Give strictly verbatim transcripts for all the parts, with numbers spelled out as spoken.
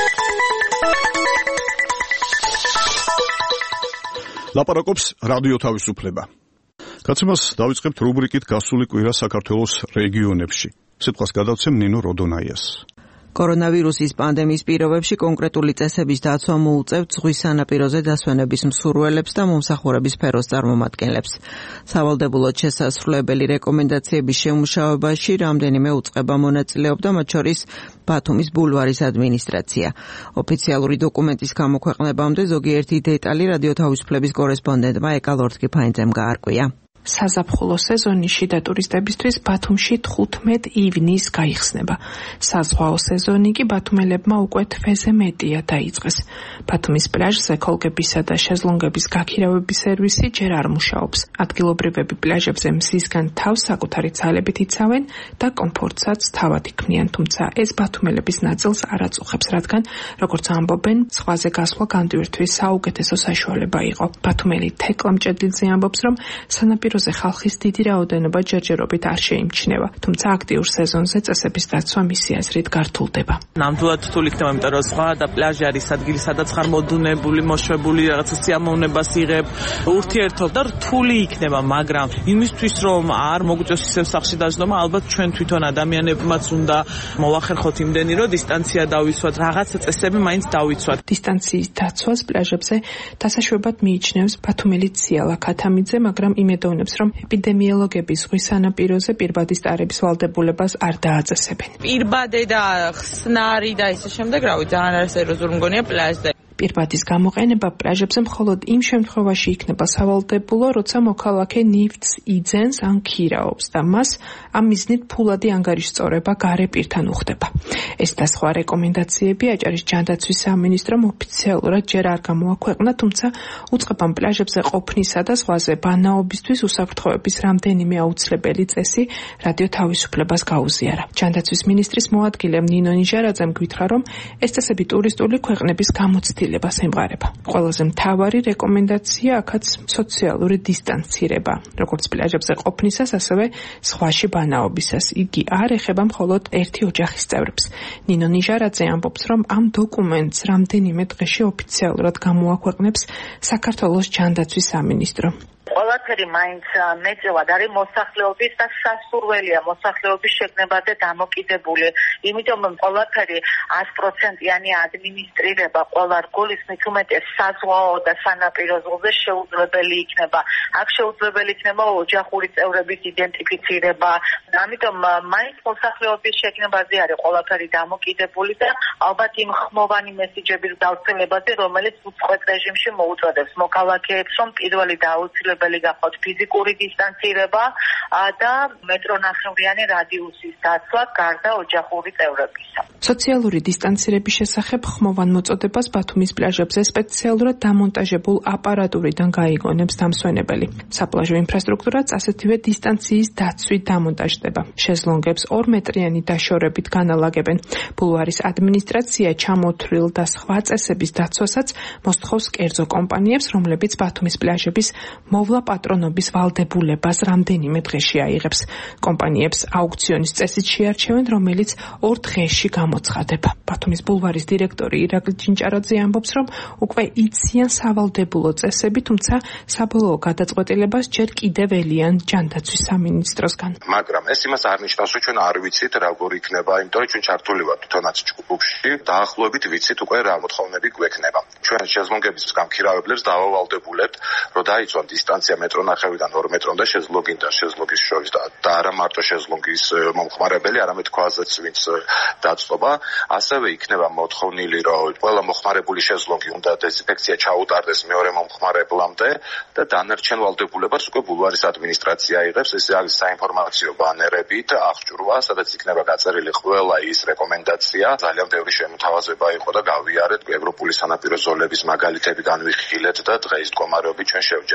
ლაპარაკობს რადიო თავისუფლება. Გაცემას დავიწყებთ რუბრიკით გასული კვირა საქართველოს რეგიონებში. სიტყვას გადავცემ ნინო როდონაიას. კორონავირუსის პანდემიის პირობებში კონკრეტული წესების დაცვა მოუწევთ ზღვის სანაპიროზე დასვენების მსურველებს და მომსახურების სფეროს წარმომადგენლებს. სავალდებულოდ შესასრულებელი რეკომენდაციების შემუშავებაში რამდენიმე უწყება მონაწილეობდა, მათ შორის ბათუმის ბულვარის ადმინისტრაცია. ოფიციალური დოკუმენტის გამოქვეყნებამდე ზოგიერთი დეტალი რადიო თავისუფლების კორესპონდენტმა ეკალორთკი ფაინძემ გაარკვია. საზაფხულო სეზონი შიდა ტურისტებისთვის ბათუმში თხუთმეტ ივნისს გაიხსნება. საზღვაო სეზონი კი ბათუმელებმა უკვე თვეზე მეტია დაიწყეს. ბათუმის პლაჟზე ქოლგებისა და შეზლონგების გაქირავების სერვისი ჯერ არ მუშაობს. ადგილობრივები პლაჟებზე მზისგან თავს საკუთარი ძალებით იცავენ და კომფორტსაც თავად იქმნიან, თუმცა ეს ბათუმელების ნაწილს არ აწუხებს, რადგან, როგორც ამბობენ, ზღვაზე გასვლა განდვირთვის საუკეთესო საშუალება იყო. ბათუმელი თეკლა მჭედლიძე ამბობს, რომ სანაპირო ზე ხალხის დიდი რაოდენობა ჯერჯერობით არ შეიმჩნევა, თუმცა აქტიურ სეზონზე წესების დაცვა მისი აზრით გართულდება. ნამდვილად რთული იქნება, იმიტომ რომ ზღვა და პლაჟი არის ადგილი, სადაც ხარ მოდუნებული, მოშვებული, რაღაცა სიამოვნებას იღებ, ურთიერთობ და რთული იქნება, მაგრამ იმისთვის რომ არ მოგვიწევს ისევ სახლში დაждომა, ალბათ ჩვენ თვითონ ადამიანებმაც უნდა მოვახერხოთ იმდენი, რომ დისტანცია დავიცვათ, რაღაცა წესები მაინც დავიცვათ. დისტანციის დაცვას პლაჟებზე დასაშვებად მიიჩნევს ბათუმელი ციალა ქათამიძე, მაგრამ იმედოვნებს რომ ეპიდემიოლოგები ზღვის სანაპიროზე პირბადის ტარების ვალდებულებას არ დააწესებენ. პირბადე და ხსნარი და ისე შემდეგ, რავი, ძალიან არასერიოზული მგონია პლაჟზე. პირბადის გამოყენება პლაჟებზე მხოლოდ იმ შემთხვევაში იქნება სავალდებულო, როცა მოქალაქე ნივთს იძენს ან ქირაობს და მას ამ მიზნით ფულადი ანგარიშწორება გარე პირთან უხდება. ეს და სხვა რეკომენდაციები აჭარის ჯანდაცვის სამინისტრომ ოფიციალურად ჯერ არ გამოაქვეყნა, თუმცა უწყებამ პლაჟებზე ყოფნისა და ზღვაზე ბანაობისთვის უსაფრთხოების რამდენიმე აუცილებელი წესი რადიო თავისუფლებას გაუზიარა. ჯანდაცვის მინისტრის მოადგილე ნინო ნიჟარაძემ გვითხრა, რომ ეს წესები ტურისტული ქვეყნების გამოცდილებას ემყარება. ყველაზე მთავარი რეკომენდაცია აქაც სოციალური დისტანცირება, როგორც პლაჟებზე ყოფნისას, ასევე ზღვაში ბანაობისას. იგი არ ეხება მხოლოდ ერთი ოჯახის წევრებს. ნინო ნიჟარაძე ამბობს, რომ ამ დოკუმენტს რამდენიმე დღეში ოფიციალურად გამოაქვეყნებს საქართველოს ჯანდაცვის სამინისტრო. ყველაფერი მაინც მეწევად არის მოსახლეობის და სასურველია მოსახლეობის შეგნებაზე დამოკიდებული. იმიტომ ყველაფერი sto პროცენტიანი ადმინისტრირება ყველა რგოლის მით უმეტეს საზღვაო და სანაპირო ზღვაზე შეუძლებელი იქნება. აქ შეუძლებელი იქნება ოჯახური წევრების იდენტიფიცირება. ამიტომ მაინც მოსახლეობის შეგნებაზე არის ყველაფერი დამოკიდებული და ალბათ იმ ხმოვანი მესიჯების გავრცელებაზე, რომელიც უწყვეტ რეჟიმში მოუწოდებს მოქალაქეებს, რომ პირველი დაუცილებელი გახოთ ფიზიკური დისტანცირება და მეტრონახევრიანი რადიუსის დაცვა გარდა ოჯახური წევრებისა. სოციალური დისტანცირების შესახებ ხმოვან მოწოდებას ბათუმის პლაჟებზე სპეციალურად დამონტაჟებულ აპარატურიდან გაიგონებს დამსვენებელი. საპლაჟო ინფრასტრუქტურაც ასეთივე დისტანციის დაცვით დამონტაჟდება. შეზლონგებს ორ მეტრიანი დაშორებით განალაგებენ. ბულვარის ადმინისტრაცია ჩამოთვლილ და სხვა წესების დაცვასაც მოსთხოვს კერძო კომპანიებს, რომლებიც ბათუმის პლაჟების მოვლა პატრონობის ვალდებულებას რამდენიმე დღეში აიღებს. კომპანიებს აუქციონის წესით შეარჩევენ, რომელიც ორ დღეში გამოცხადება. ბათუმის ბულვარის დირექტორი ირაკლი ჯინჭარაძე ამბობს, რომ უკვე იციან სავალდებულო წესები, თუმცა საბოლოო გადაწყვეტილებას ჯერ კიდევ ელიან ჯანდაცვის სამინისტროსგან. მაგრამ ეს იმას არ ნიშნავს, რომ ჩვენ არ ვიცით როგორ იქნება, იმიტომ რომ ჩვენ ჩართული ვართ თვითონაც ჯგუფში, დაახლოებით ვიცით უკვე რა მოთხოვნები გვექნება. ჩვენ შეზლონგების გამქირავებლებს დავავალდებულებთ, რომ დაიცვან დისტანცია მეტრონახევრიდან ორ მეტრამდე შეზლონგიდან შეზლონგის შორის და არა მარტო შეზლონგის მომხმარებელი, არამედ ქვაზეც ვინც დაწყობა. ასევე იქნება მოთხოვნილი, რომ ყველა მოხმარებული შეზლონგი უნდა დეზინფექცია ჩაუტარდეს მეორე მომხმარებლამდე და დანარჩენ ვალდებულებას უკვე ბულვარის ადმინისტრაცია იღებს. ეს არის საინფორმაციო ბანერებით აღჭურვა, სადაც იქნება გაწერილი ყველა ის რეკომენდაცია. ძალიან ბევრი შემოთავაზება იყო და გავიარეთ ევროპული სანაპირო ზოლების მაგალითები განვიხილეთ და დღეის მდგომარეობით ჩვენ შევჯერდით ამაზე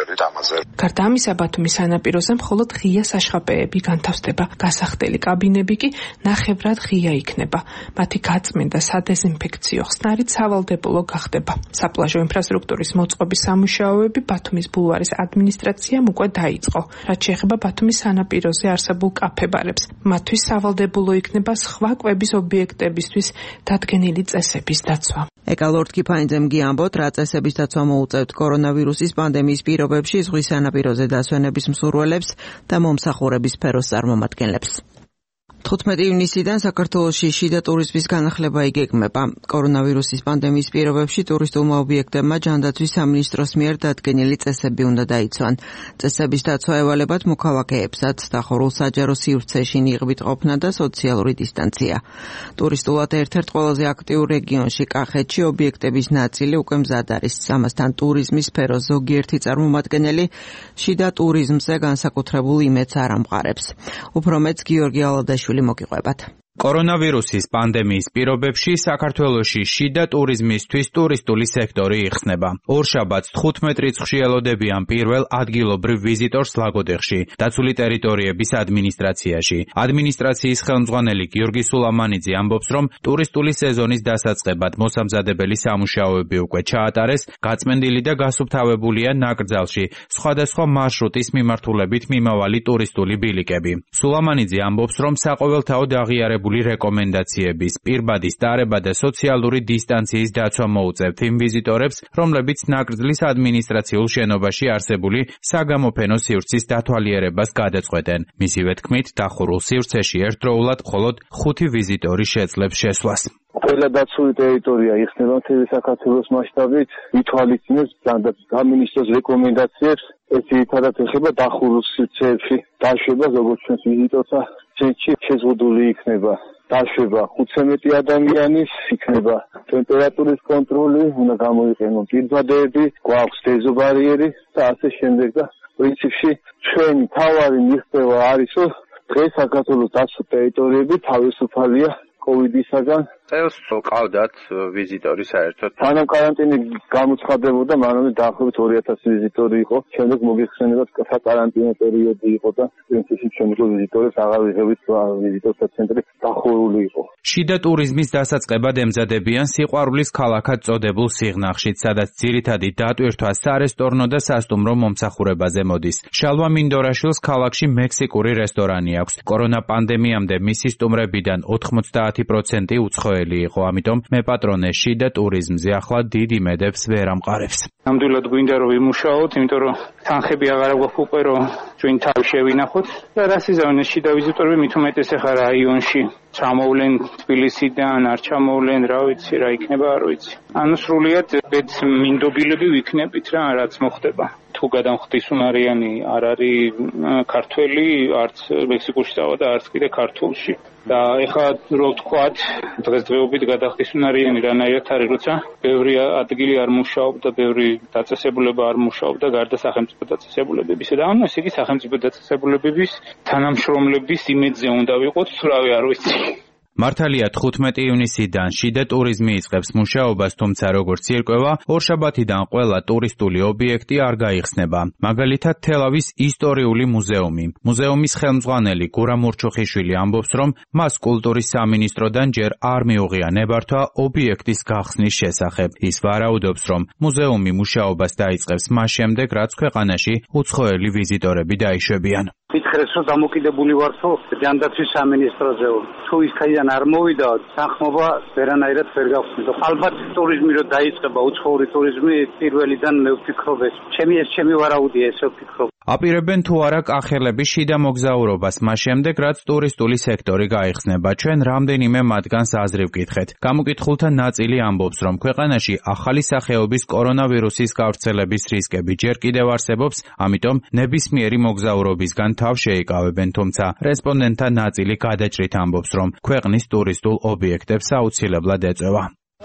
ხარჯზე. გარდა ამისა, ბათუმის სანაპიროზე მხოლოდ ღია საშხაპეები განთავსდება, გასახდელი კაბინები კი ნახევრად ღია იქნება. მათი გაწმენდა სადეზინფექციო ხსნარით სავალდებულო გახდება. საპლაჟო ინფრასტრუქტურის მოწყობის სამუშაოები ბათუმის ბულვარის ადმინისტრაციამ უკვე დაიწყო. რაც შეეხება ბათუმის სანაპიროზე არსებულ კაფე-ბარებს, მათთვის სავალდებულო იქნება სხვა კვების ობიექტებისთვის დადგენილი წესების დაცვა. ეკალორდ კიფაინძემ გიამბოთ, რა წესების დაცვა მოუწევთ კორონავირუსის პანდემიის პირობებში ზღვის სანაპიროზე დასვენების მსურველებს და მომსახურების სფეროს წარმომადგენლებს. თხუთმეტი ივნისიდან საქართველოში შიდა ტურიზმის განახლება იგეგმება. კორონავირუსის პანდემიის პირობებში ტურისტულმა ობიექტებმა ჯანდაცვის სამინისტროს მიერ დადგენილი წესები უნდა დაიცვან. წესების დაცვა ევალებათ მოქალაქეებსაც, დახურულ საჯარო სივრცეში ნიღბით ყოფნა და სოციალური დისტანცია. ტურისტულად ერთ-ერთ ყველაზე აქტიურ რეგიონში კახეთში ობიექტების ნაწილი უკვე მზად არის. ამასთან ტურიზმის სფეროს ზოგიერთი წარმომადგენელი შიდა ტურიზმზე განსაკუთრებულ იმედს არ ამყარებს. უფრო მეც გიორგი ალადაშვილი მოგიყვებათ. კორონავირუსის პანდემიის პირობებში საქართველოში შიდა ტურიზმისთვის ტურისტული სექტორი იხსნება. ორშაბათს თხუთმეტ რიცხვში ელოდებიან პირველ ადგილობრივ ვიზიტორს ლაგოდეხში, დაცული ტერიტორიების ადმინისტრაციაში. ადმინისტრაციის ხელმძღვანელი გიორგი სულამანიძე ამბობს, რომ ტურისტული სეზონის დასაწყებად მოსამზადებელი სამუშაოები უკვე ჩაატარეს, გაწმენდილი და გასუფთავებულია ნაკრძალში სხვადასხვა მარშრუტის მიმართულებით მიმავალი ტურისტული ბილიკები. სულამანიძე ამბობს, რომ საყოველთაოდ აღიარებული რეკომენდაციების, პირბადის დარება და სოციალური დისტანციის დაცვა მოუწევთ იმ ვიზიტორებს, რომლებიც ნაკრძლის ადმინისტრაციულ შენობაში არსებული საგამოფენო სივრცის დათვალიერებას გადაწყვეტენ. მისივე თქმით, დახურულ სივრცეში ერთდროულად მხოლოდ ხუთი ვიზიტორი შეძლებს შესვლას. ყველა დაცული ტერიტორია იხსნება მთელი საქართველოს მასშტაბით, ითვალისწინებს სამინისტროს რეკომენდაციებს, ეს ძირითადად ეხება დახურულ სივრცეებში დაშვება, როგორც ჩვენს ვიზიტორთა ცენტრში შეზღუდული იქნება. დაშვება ხუთცამეტი ადამიანის, იქნება ტემპერატურის კონტროლი, უნდა გამოიყენო პირბადეები, გვაქვს დეზობარიერი და ასე შემდეგ და პრინციპში ჩვენი თავარი მიღწევა არის, რომ დღეს საქართველოს დაცული ტერიტორიები თავისუფალია კოვიდისაგან. წელს ყავდათ ვიზიტორი საერთოდ. სანამ კარანტინი გამოცხადებოდა, მანამდე დაახლოებით ორი ათასი ვიზიტორი იყო. შემდეგ მოგიხსენებათ საკარანტინო პერიოდი იყო და პრინციპში ჩვენი ვიზიტორებს აღარ ვიღებით, ვიზიტორთა ცენტრი დახურული იყო. შიდა ტურიზმის დასაწყებად ემზადებიან სიყვარულის ქალაქად წოდებულ სიღნაღშიც, სადაც ძირითადი დატვირთვა სარესტორნო და სასტუმრო მომსახურებაზე მოდის. შალვა მინდორაშვილს ქალაქში მექსიკური რესტორანი აქვს. კორონა პანდემიამდე მისი სტუმრებიდან ოთხმოცდაათი პროცენტი უცხოელი იყო, ამიტომ მეპატრონე შიდა ტურიზმზე ახლა დიდ იმედებს ვერ ამყარებს. ნამდვილად გვინდა რომ ვიმუშაოთ, იმიტომ რომ თანხები აღარ გვაქვს უკვე რომ ჩვენ თავი შევინახოთ და რას იზამენ შიდა ვიზიტორები მით უმეტეს ახლა რაიონში ჩამოვლენ თბილისიდან, არ ჩამოვლენ, რა ვიცი, რა იქნება, არ ვიცი. ანუ სრულიად ბედს მინდობილები ვიქნებით რა, რაც მოხდება. თუ გადამხდისუნარიანი არ არის ქართველი, არც მექსიკურში წავა და არც კიდე ქართულში. და ეხლა რო ვთქვათ, დღესდღეობით გადახდისუნარიანი რანაირად არის, როცა ბევრი ადგილი არ მუშაობდა, ბევრი დაწესებულება არ მუშაობდა, გარდა სახელმწიფო დაწესებულებებისა და ამას იგი სახელმწიფო დაწესებულებების თანამშრომლების იმედზე უნდა ვიყოთ, სულავი არ ვიცი. მართალია თხუთმეტი ივნისიდან შიდა ტურიზმი იწყებს მუშაობას, თუმცა როგორც ირკვევა, ორშაბათიდან ყველა ტურისტული ობიექტი არ გაიხსნება. მაგალითად, თელავის ისტორიული მუზეუმი. მუზეუმის ხელმძღვანელი გურამ ურჩუხიშვილი ამბობს, რომ მას კულტურის სამინისტროდან ჯერ არ მიუღია ნებართვა ობიექტის გახსნის შესახებ. ის ვარაუდობს, რომ მუზეუმი მუშაობას დაიწყებს მას შემდეგ, რაც ქვეყანაში უცხოელი ვიზიტორები დაიშვებიან. მითხრეს რომ დამოკიდებული ვართო ჯანდაცვის სამინისტროზე. თუ ის ქაიდან არ მოვიდა, თანხმობა ვერანაირად ვერ გავხსნით. ალბათ ტურიზმი რო დაიწყება, უცხოური ტურიზმი პირველიდან მე ვფიქრობ ეს. ჩემი ეს ჩემი ვარაუდია, ესე ვფიქრობ. აპირებენ თუ არა კახელების შიდა მოგზაურობას, მას შემდეგ რაც ტურისტული სექტორი გაიხსნება. ჩვენ რამდენიმე მათგანს აზრი ვკითხეთ. გამოკითხულთა ნაწილი ამბობს, რომ ქვეყანაში ახალი სახეობის კორონავირუსის გავრცელების რისკები ჯერ კიდევ არსებობს, ამიტომ ნებისმიერი მოგზაურობისგან თავს შეიკავებენ, თუმცა რესპონდენტთა ნაწილი გადაჭრით ამბობს, რომ ქვეყნის ტურისტულ ობიექტებს აუცილებლად ეწევა.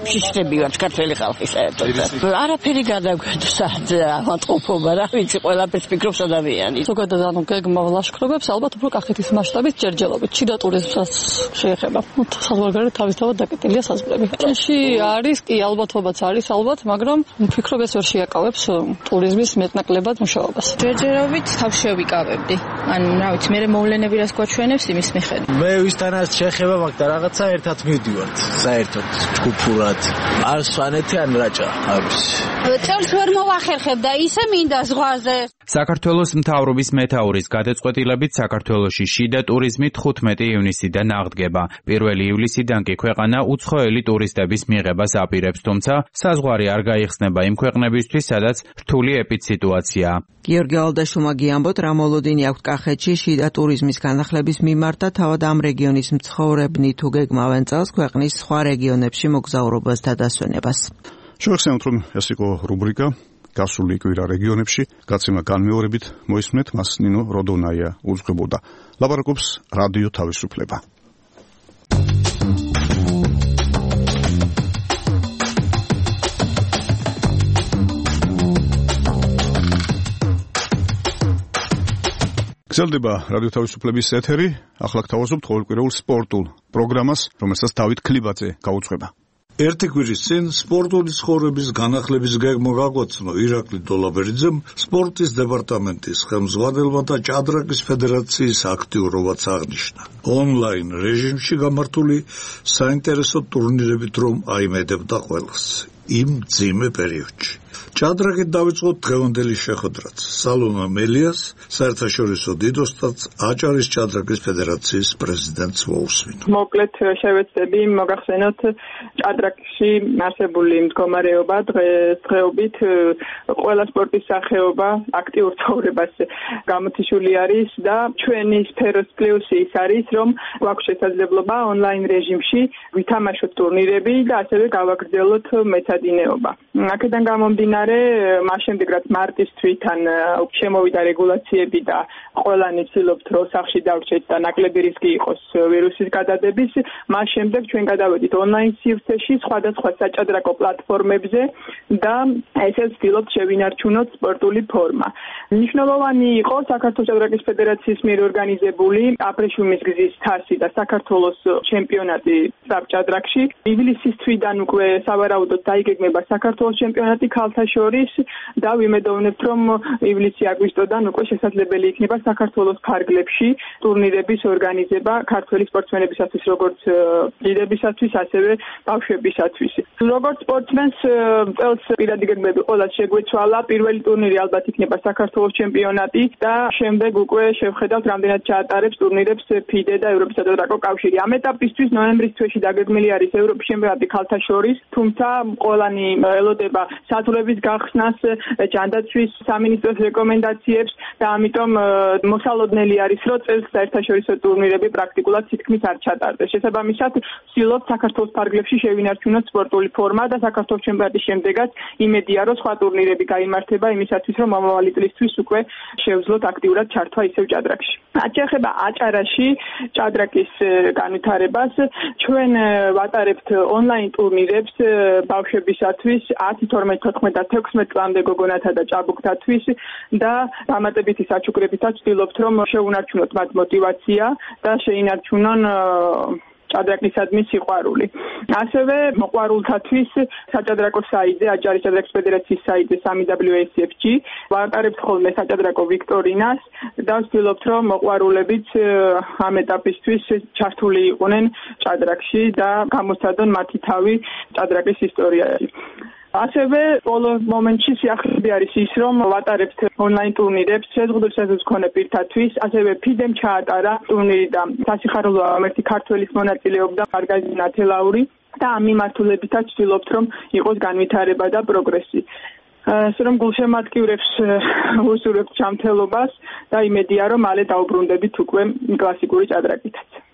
ფიშები ვართ ქართველი ხალხი საერთოდ. არაფერი გადაგვეცდა ავადმყოფობა, რა ვიცი, ყველაფერს ფიქრობს ადამიანი. ზოგადად ანუ გეგმა ლაშქრობებს ალბათ უფრო კახეთის მასშტაბით ჯერჯერობით შიდა ტურიზმსაც შეეხება. საზღვარგარეთ თავისთავად დაკეტილია საზღვრები. ჭინში არის, კი ალბათობაც არის ალბათ, მაგრამ ვფიქრობ ეს ვერ შეაკავებს ტურიზმის მეტნაკლებად მუშაობას. ჯერჯერობით თავში ვიკავებდი. ან რა ვიცი, მე მოვლენები რას გვაჩვენებს იმის მიხედვით. მე ვისთანაც შეხება მაგ და რაღაცა ერთად მივდივართ საერთოდ ჯგუფურად. არ სვანეთი ან რაჭა არის. წელს ვერ მოვახერხებ და ისე მინდა ზღვაზე. საქართველოს მთავრობის მეთაურის გადაწყვეტილებით საქართველოში შიდა ტურიზმი თხუთმეტი ივნისიდან აღდგება. პირველი ივლისიდან კი ქვეყანა უცხოელი ტურისტების მიღებას აპირებს, თუმცა საზღვარი არ გაიხსნება იმ ქვეყნებისთვის, სადაც რთული ეპიდსიტუაციაა. გიორგი ალდაშუმა გიამბოთ, რა მოლოდინი აქვს კახეთში შიდა ტურიზმის განახლების მიმართ და თავად ამ რეგიონის მცხოვრებნი თუ გეგმავენ წელს ქვეყნის სხვა რეგიონებში მოგზაურობას და დასვენებას. შევახსენოთ, რომ ეს იყო რუბრიკა გასული კვირა რეგიონებში, გაცემა განმეორებით მოისმენთ, მას ნინო როდონაია უძღვებოდა. ლაპარაკობს რადიო თავისუფლება. გრძელდება რადიო თავისუფლების ეთერი, ახლა გთავაზობთ ყოველკვირეულ სპორტულ პროგრამას, რომელსაც დავით ქლიბაძე გაუძღვება. ერთი კვირის წინ სპორტული ცხოვრების განახლების გეგმა გაგვაცნო ირაკლი დოლაბერიძემ, სპორტის დეპარტამენტის ხელმძღვანელმა და ჭადრაკის ფედერაციის აქტიურობაც აღნიშნა. ონლაინ რეჟიმში გამართული საინტერესო ტურნირებით რომ აიმედებდა ყველას იმ მძიმე პერიოდში. ჭადრაკით დავიწყოთ დღევანდელი შეხვედრაც. სალონა მელიას, საერთაშორისო დიდოსტატს აჭარის ჭადრაკის ფედერაციის პრეზიდენტს მოусმინო. მოკლედ შევეცდები მოგახსენოთ ჭადრაკში არსებული მდგომარეობა დღესდღეობით ყველა სპორტის სახეობა აქტიურ ცხოვრებას გამოთიშული არის და ჩვენი სფეროს პლუსი ის არის, რომ გვაქვს შესაძლებლობა ონლაინ რეჟიმში ვითამაშოთ ტურნირები და ასევე გავაგრძელოთ მეცადინეობა. აქედან გამომდინარე, მას შემდეგ რაც მარტის თვითონ შემოვიდა რეგულაციები და ყველანი ცდილობთ რომ სახში დავრჩეთ და ნაკლები რისკი იყოს ვირუსის გადადების, მას შემდეგ ჩვენ გადავედით ონლაინ სივრცეში სხვადასხვა საჭადრაკო პლატფორმებზე და ესე ვცდილობთ შევინარჩუნოთ სპორტული ფორმა. მნიშვნელოვანი იყო საქართველოს ჭადრაკის ფედერაციის მიერ ორგანიზებული აბრეშუმის გზის თასი და საქართველოს ჩემპიონატი საბჭადრაკში. ივლისის თვიდან უკვე სავარაუდოდ დაიგეგმება საქართველოს ჩემპიონატი ქალთა შორის და ვიმედოვნებთ, რომ ივლისი-აგვისტოდან უკვე შესაძლებელი იქნება საქართველოს ფარგლებში ტურნირების ორგანიზება ქართველი სპორტსმენებისათვის, როგორც დიდებისათვის, ასევე ბავშვებისათვის. როგორც სპორტსმენს წელს პირადი გეგმები ყველას შეგვეცვალა. პირველი ტურნირი ალბათ იქნება საქართველოს ჩემპიონატი და შემდეგ უკვე შევხედავთ, რამდენად ჩაატარებს ტურნირებს ფიდე და ევროპის საჭადრაკო კავშირი. ამ ეტაპისთვის ნოემბრის თვეში დაგეგმილი არის ევროპის ჩემპიონატი ქალთა შორის, თუმცა ყველანი ელოდება სათულების გახსნას, ჯანდაცვის სამინისტროს რეკომენდაციებს და ამიტომ მოსალოდნელი არის, რომ წელს საერთაშორისო ტურნირები პრაქტიკულად თითქმის არ ჩატარდეს. შესაბამისად, ვცდილობთ საქართველოს ფარგლებში შევინარჩუნოთ სპორტული ფორმა და საქართველოს ჩემპიონატის შემდეგაც იმედია, რომ სხვა ტურნირები გაიმართება იმისათვის, რომ მომავალი წლისთვის უკვე შევძლოთ აქტიურად ჩართვა ისევ ჭადრაკში. რაც შეეხება აჭარაში ჭადრაკის განვითარებას, ჩვენ ვატარებთ ონლაინ ტურნირებს ბავშვებისათვის ათი, თორმეტი, თოთხმეტი და თექვსმეტი წლამდე გოგონათა და ჭაბუკთათვის და დამატებითი საჩუქრებითაც ვცდილობთ, რომ შევუნარჩუნოთ მათ მოტივაცია და შეინარჩუნონ ჭადრაკისადმი სიყვარული. ასევე მოყვარულთათვის საჭადრაკო საიტზე, აჭარის ჭადრაკის ფედერაციის საიტზე სამი დაბლიუ ეს ეფ ჯი ვატარებთ ხოლმე საჭადრაკო ვიქტორინას და ვცდილობთ, რომ მოყვარულებიც ამ ეტაპისთვის ჩართული იყვნენ ჭადრაკში და გამოსცადონ მათი თავი ჭადრაკის ისტორიაში. ასევე ბოლო მომენტში სიახლეები არის ის, რომ ვატარებთ ონლაინ ტურნირებს შეზღუდული სეზონის მქონე პირთათვის, ასევე ფიდემ ჩაატარა ტურნირი და სასიხარულო ერთი ქართველის მონაწილეობდა მარგარიტა ნათელაური და ამ მიმართულებითაც ვცდილობთ, რომ იყოს განვითარება და პროგრესი. ასე რომ გულშემატკივრებს ვუსურვებთ ჯანმრთელობას და იმედია, რომ მალე დაუბრუნდებით უკვე კლასიკური ჭადრაკითაც.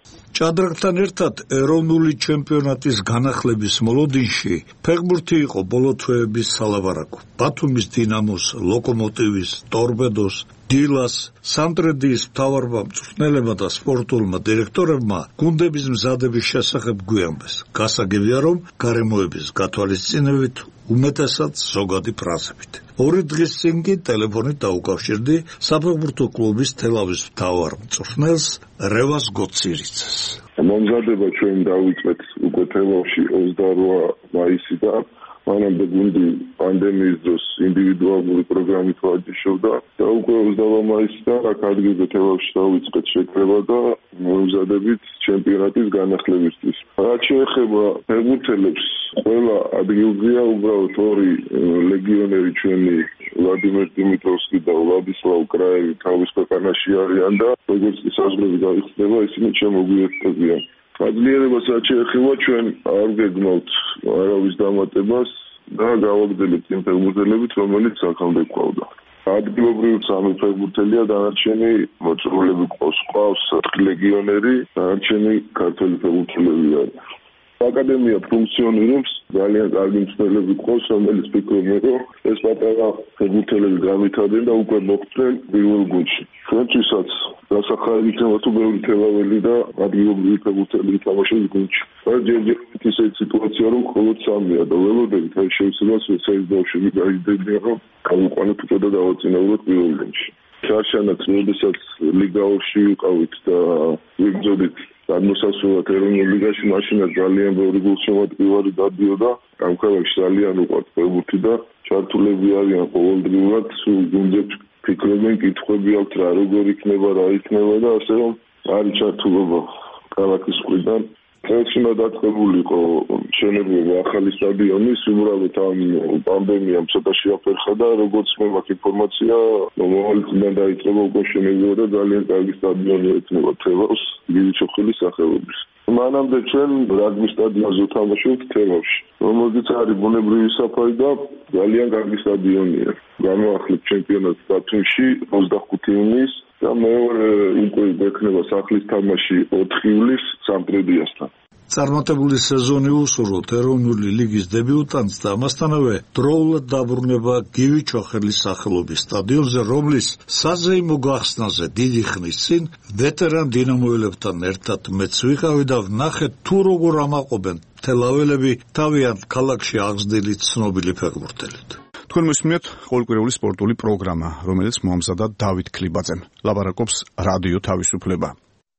ჭადრაკთან ერთად ეროვნული ჩემპიონატის განახლების მოლოდინში ფეხბურთი იყო ბოლო თვეების სალაპარაკო. ბათუმის დინამოს, ლოკომოტივის, ტორპედოს, დილას, სამტრედიის მთავარმა მწვრთნელებმა და სპორტულმა დირექტორებმა გუნდების მზადების შესახებ გვიამბეს. გასაგებია, რომ გარემოების გათვალისწინებით უმეტესად ზოგადი ფრაზებით. ორი დღის წინ კი ტელეფონით დაუკავშირდი საფეხბურთო კლუბის თელავის მთავარ მწვრთნელს რევას გოცირიცას. მომზადება ჩვენ დავიწყეთ უკვე თელავში ოცდაორ მაისიდან. მანამდე გუნდი პანდემიის დროს ინდივიდუალური პროგრამით ვარჯიშობდა და უკვე ოცდაორ მაისიდან აქ ადგილზე თელავში დავიწყეთ შეკრება და მომზადებით ჩემპიონატის განახლებისთვის. რაც შეეხება ფეხბურთელებს, ყველა ადგილზეა უბრალოდ ორი ლეგიონერი ჩვენი ვლადიმერ დიმიტროვსკი და ვლადისლავ კრაევი თავის ქვეყანაში არიან და როგორც კი საზღვრები გაიხსნება, ისინი შემოგვიერთდებიან. აძლიერებას რაც შეეხება, ჩვენ არ გეგმავთ არავის დამატებას და გავაგრძელებთ იმ ფეხბურთელებით, რომელიც აქამდე გვყავდა. ადგილობრივი სამი ფეხბურთელია, დანარჩენი მოწვეულები ყავს, ყავს ლეგიონერი, დანარჩენი ქართველი ფეხბურთელები არიან. აკადემია ფუნქციონირებს, ძალიან კარგი მწვრთნელები ყავს, რომელიც ფიქრობენ, რომ ეს პატარა ფეხბურთელები გამithარდნენ და უკვე მოხვდნენ პირველ გუნდში. ჩვენთვისაც დასახარებ იქნება თუ ბევრი თელაველი და ადგილობრივი ფეხბურთელები ითამაშოს გუნდში. ჯერჯერობით ისეთი სიტუაცია, რომ მხოლოდ სამია და ველოდებით აი შეიძლება სოციალურ ბავშვები გაიძებდნენ, რომ გავუყანოთ უკვე და დავაწინაუროთ პირველ გუნდში. შარშანაც როდესაც ლიგაოში ვიყავით და ვიბრძოდით გადმოსასვლელად ეროვნულ ლიგაში, მაშინაც ძალიან ბევრი გულშემატკივარი დადიოდა. ამ ქალაქში ძალიან უყვართ ფეხბურთი და ჩართულები არიან ყოველდღიურად გუნდებში. ფიქრობენ, კითხვები აქვთ რა, როგორ იქნება, რა იქნება და ასე რომ არის ჩართულობა ქალაქის მხრიდან. ხელში დაწყებული იყო მშენებლობა ახალი სტადიონის, უბრალოდ ამ პანდემიამ ცოტა შეაფერხა და როგორც მე მაქვს ინფორმაცია, მომავალი წლიდან დაიწყება უკვე მშენებლობა და ძალიან კარგი სტადიონი ექნება თელავს დიდი ჩოხელის სახელობის. მანამდე ჩვენ რაგბის სტადიონზე ვთამაშობთ თელავში, რომელზეც არის ბუნებრივი საფარი და ძალიან კარგი სტადიონია. გამოახლებ ჩემპიონატს ბათუმში ოცდახუთი ივნის და მეორე უკვე ექნება სახლის თამაში ოთხი ივლის სამტრედიასთან. წარმატებული სეზონი უსურვოთ ეროვნული ლიგის დებიუტანტს და ამასთანავე დროულად დაბრუნება გივი ჩოხელის სახელობის სტადიონზე, რომლის საზეიმო გახსნაზე დიდი ხნის წინ ვეტერან დინამოელებთან ერთად მეც ვიყავი და ვნახეთ თუ როგორ ამაყობენ თელაველები თავიანთ ქალაქში აღზრდილი ცნობილი ფეხბურთელით. თქვენ მოსმენთ ყოველკვირეული სპორტული პროგრამა, რომელიც მომზადდა დავით ქლიბაძემ. ლაპარაკობს რადიო თავისუფლება.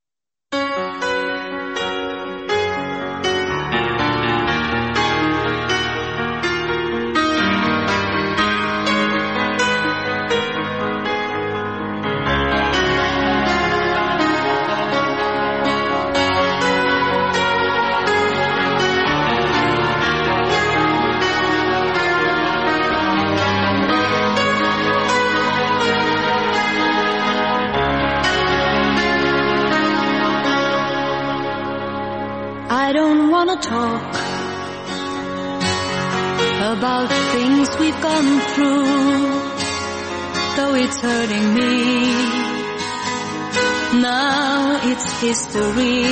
I don't wanna talk about things we've gone through, though it's hurting me. Now it's history.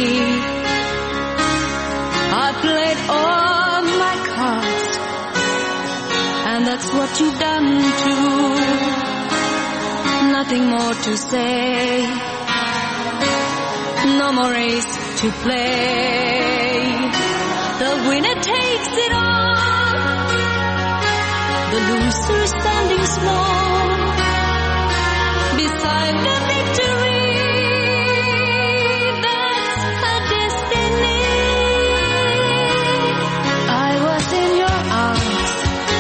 I played all my cards, and that's what you've done too. Nothing more to say, no more race to play. The winner takes it all, the loser standing small beside the victory. That's a destiny. I was in your arms,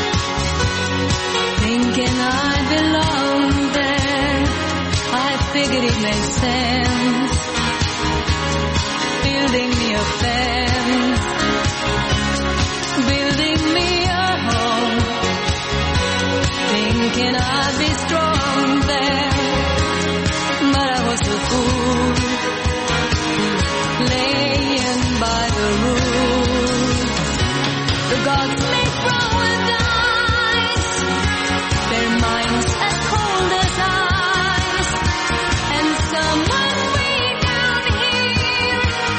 thinking I belonged there. I figured it made sense, building me a fence, building me a home, thinking I'd be strong there, but I was a fool, laying by the rules. The gods make wrong with dice, their minds as cold as ice, and someone way down here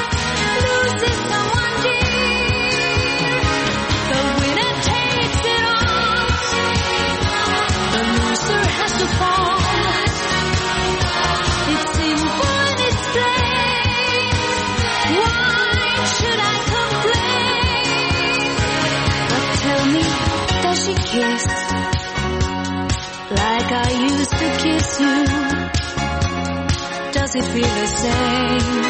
kiss like I used to kiss you? Does it feel the same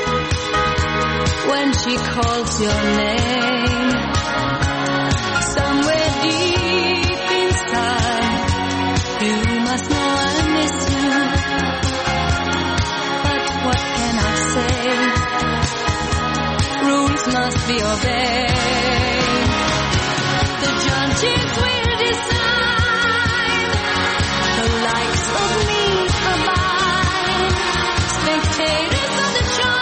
when she calls your name? Somewhere deep inside, you must know I miss you. But what can I say? Rules must be obeyed. The judges will decide. The likes of me abide. Spectators of the show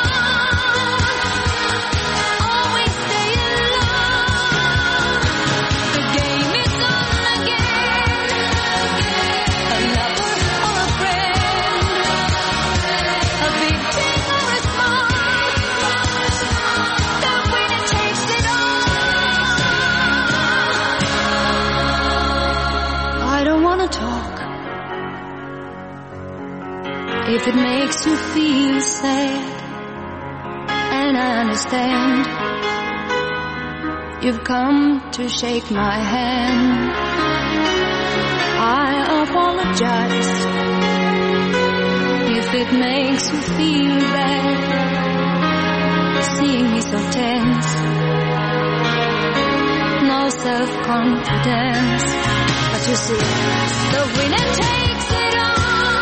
always stay alone. The game is on again. A lover or a friend, a big thing or a small, the winner takes it all. I don't wanna talk if it makes you feel sad, and I understand. You've come to shake my hand. I apologize if it makes you feel bad, seeing me so tense, no self-confidence. But you see, the winner takes it all.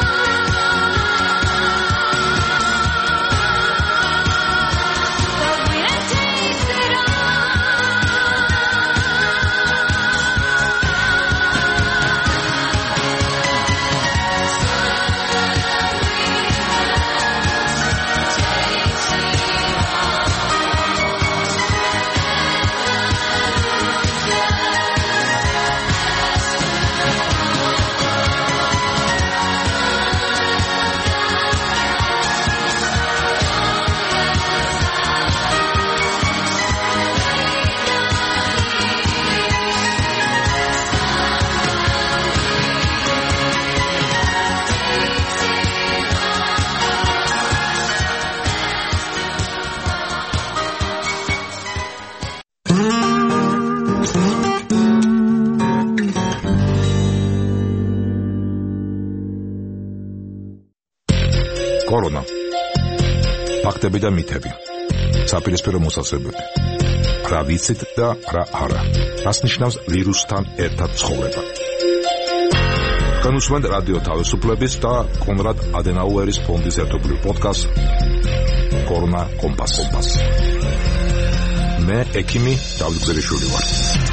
კორონა. ფაქტები და მითები. საპირისპირო მოსაზრებები. რა ვიცით და რა არა. რას ნიშნავს ვირუსთან ერთად ცხოვრება. განუსვენთ რადიო თავისუფლების და კონრად ადენაუერის ფონდის ერთობლივ პოდკასტ კორონა კომპასი. მე ექიმი დავით გზელიშვილი ვარ.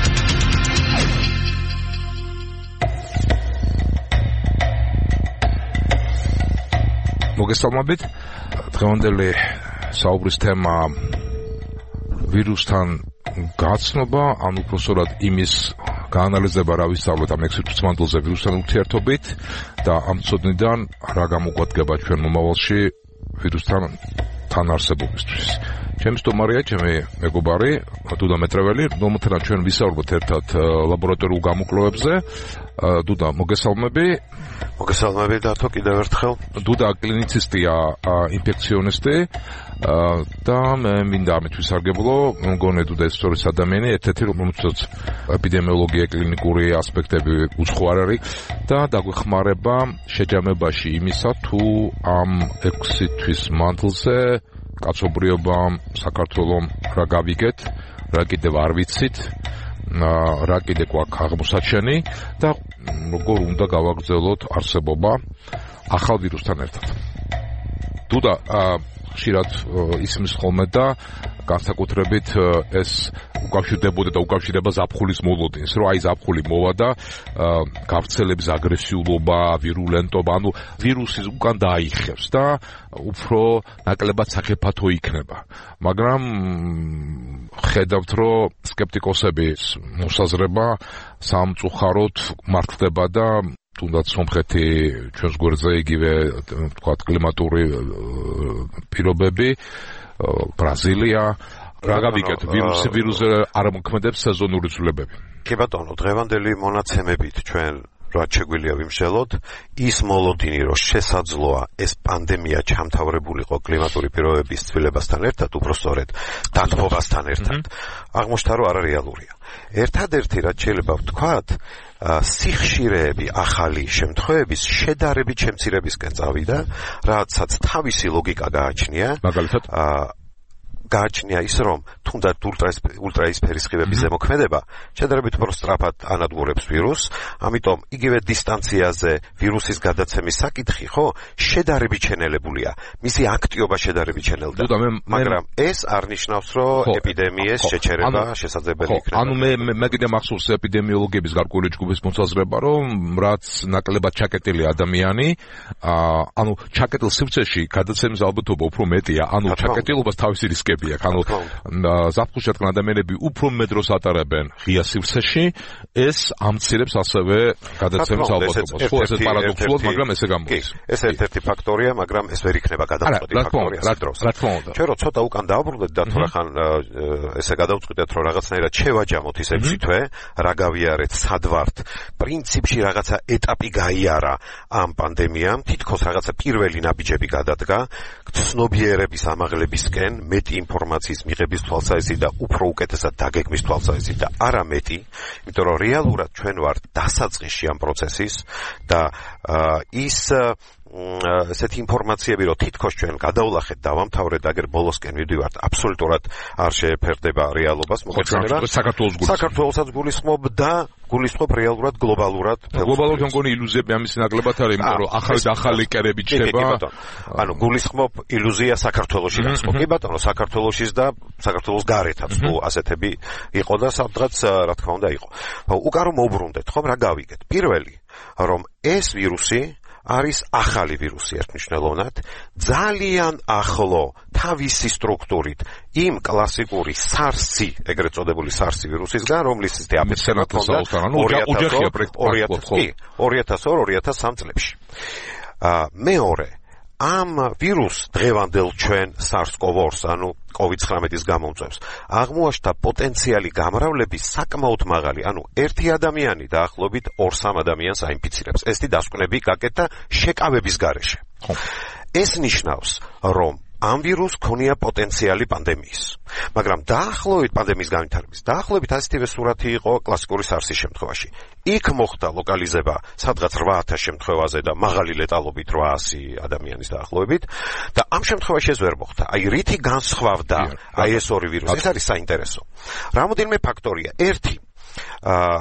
მოგესალმებით. დღევანდელი საუბრის თემა ვირუსთან გაცნობა, ან უпроსორად იმის გაანალიზება, რა ვისწავლეთ ამ ექვსი წლამდელზე ვირუსთან ურთიერთობით და ამ ცოდნიდან რა გამოგვადგება ჩვენ მომავალში ვირუსთან თანარსებობისთვის. ჩემი სტუმარია, ჩემი მეგობარი დუდა მეტრეველი, რომელთანაც ჩვენ ვისაუბრებთ ერთად ლაბორატორიულ გამოკვლევებზე. დუდა, მოგესალმები. მოგესალმები დათო კიდევ ერთხელ. დუდა კლინიცისტია, ინფექციონისტი და მე მინდა ამით ვისარგებლო, მგონი დუდა ეს სწორედ ადამიანი, ერთ-ერთი რომელსაც ეპიდემიოლოგია, კლინიკური ასპექტები უცხო არ არის და დაგვეხმარება შეჯამებაში იმისა, თუ ამ ექვსი თვის მანძილზე კაცობრიობამ, საქართველომ რა გავიგეთ, რა კიდევ არ ვიცით, რა კიდე გვაქვს აღმოსაჩენი და როგორ უნდა გავაგრძელოთ არსებობა ახალ ვირუსთან ერთად. დუდა, ხშირად ისმის ხოლმე და განსაკუთრებით ეს უკავშირდებოდა და უკავშირდება ზაფხულის მოლოდინს, რომ აი ზაფხული მოვა და გავრცელების აგრესიულობა, ვირულენტობა, ანუ ვირუსი უკან დაიხევს და უფრო ნაკლებად სახიფათო იქნება. მაგრამ ხედავთ, რომ სკეპტიკოსების მოსაზრება სამწუხაროდ მართლდება და თუნდაც სომხეთი ჩვენს გვერდზე იგივე თქვათ კლიმატური პირობები, ბრაზილია, რა გავიგეთ, ვირუსი ვირუსზე არ მოქმედებს სეზონური ცვლილებები. კი ბატონო, დღევანდელი მონაცემებით ჩვენ რაც შეგვიძლია ვიმსჯელოთ, ის მოლოდინი, რომ შესაძლოა ეს პანდემია ჩამთავრებულიყო კლიმატური პირობების ცვლილებასთან ერთად, უბრალოდ დათბობასთან ერთად, აღმოჩნდა, რომ არარეალურია. ერთადერთი რაც შეიძლება ვთქვათ, სიხშირეები ახალი შემთხვევების შედარებით შემცირებისკენ წავიდა, რაცაც თავისი ლოგიკა გააჩნია. მაგალითად, გააჩნია ის, რომ თუნდაც ულტრაისფერის სხივების ზემოქმედება შედარებით უფრო სწრაფად ანადგურებს ვირუსს, ამიტომ იგივე დისტანციაზე ვირუსის გადაცემის საკითხი, ხო, შედარებით შენელებულია. მისი აქტიობა შედარებით შენელდა. მაგრამ ეს არ ნიშნავს, რომ ეპიდემიის შეჩერება შესაძლებელი იქნება. ანუ მე მე კიდე მახსოვს ეპიდემიოლოგების გარკვეული ჯგუფის მოსაზრება, რომ რაც ნაკლებად ჩაკეტილი ადამიანი, ანუ ჩაკეტილ სივრცეში გადაცემის ალბათობა უფრო მეტია, ანუ ჩაკეტილობას თავისი რისკი ანუ ზაფხულში რადგან ადამიანები უფრო მეტ დროს ატარებენ ღია სივრცეში, ეს ამცირებს ასევე გადაცემის ალბათობას. ხო, ეს პარადოქსულად, მაგრამ ესე გამოდის. ეს ერთ-ერთი ფაქტორია, მაგრამ ეს ვერ იქნება გადამწყვეტი ფაქტორია დროს. რა თქმა უნდა. ჩვენ რო ცოტა უკან დააბრუნდეთ და თუ რახან ესე გადავწყვიტეთ, რომ რაღაცნაირად შევაჯამოთ ის ექვსი თვე, რა გავიარეთ, სად ვართ, პრინციპში რაღაცა ეტაპი გაიარა ამ პანდემიამ, თითქოს რაღაცა პირველი ნაბიჯები გადადგა, ცნობიერების ამაღლებისკენ, მეტი ინფორმაციის მიღების თვალსაზრისით და უფრო უკეთესად დაგეგმის თვალსაზრისით და არა მეტი, იმიტომ რომ რეალურად ჩვენ ვართ დასაწყისში ამ პროცესის და ის ესეთი ინფორმაციები, რომ თითქოს ჩვენ გადავლახეთ და დავამთავრეთ, აგერ ბოლოსკენ ვიდივართ, აბსოლუტურად არ შეეფერდება რეალობას. მოხერხება საქართველოს გულისხმობს. საქართველოსაც გულისხმობდა, გულისხმობ რეალურად გლობალურად. გლობალურად მგონი ილუზიები ამის ნაკლებად არის, იმიტომ რომ ახალი და ახალი კერები ჩდება. ანუ გულისხმობ ილუზია საქართველოში გასწყო. კი ბატონო, საქართველოშიც და საქართველოს გარეთაც თუ ასეთები იყო და სადღაც რა თქმა უნდა იყო. უკან რომ მოუბრუნდეთ, ხომ რა გავიგეთ? პირველი, რომ ეს ვირუსი არის ახალი ვირუსი ერთმნიშვნელოვნად, ძალიან ახლო თავისი სტრუქტურით იმ კლასიკური SARS-ი, ეგრეთ წოდებული SARS-ი ვირუსისგან, რომლის დიაპაზონი ორი ათას ორ ორი ათას სამ წლებში. მეორე, ამ ვირუს დღევანდელ ჩვენ SARS-CoV two, ანუ კოვიდ ცხრამეტის გამომწვევს, აღმოაჩნდა პოტენციალი გამრავლების საკმაოდ მაღალი, ანუ ერთი ადამიანი დაახლოებით ორ სამ ადამიანს აინფიცირებს. ესეთი დასკვნები გაკეთა შეკავების გარეშე. ეს ნიშნავს, რომ ამ ვირუსს ქონია პოტენციალი პანდემიის. მაგრამ დაახლოებით პანდემიის განვითარების, დაახლოებით ასეთივე სურათი იყო კლასიკური SARS-ის შემთხვევაში. იქ მოხდა ლოკალიზება სადღაც რვა ათას შემთხვევაზე და მაღალი ლეტალობით რვაასი ადამიანის დაახლოებით და ამ შემთხვევაში ეს ვერ მოხდა. აი რითი განსხვავდა აი ეს ორი ვირუსი? ეს არის საინტერესო. რამოდენიმე ფაქტორია. ერთი, აა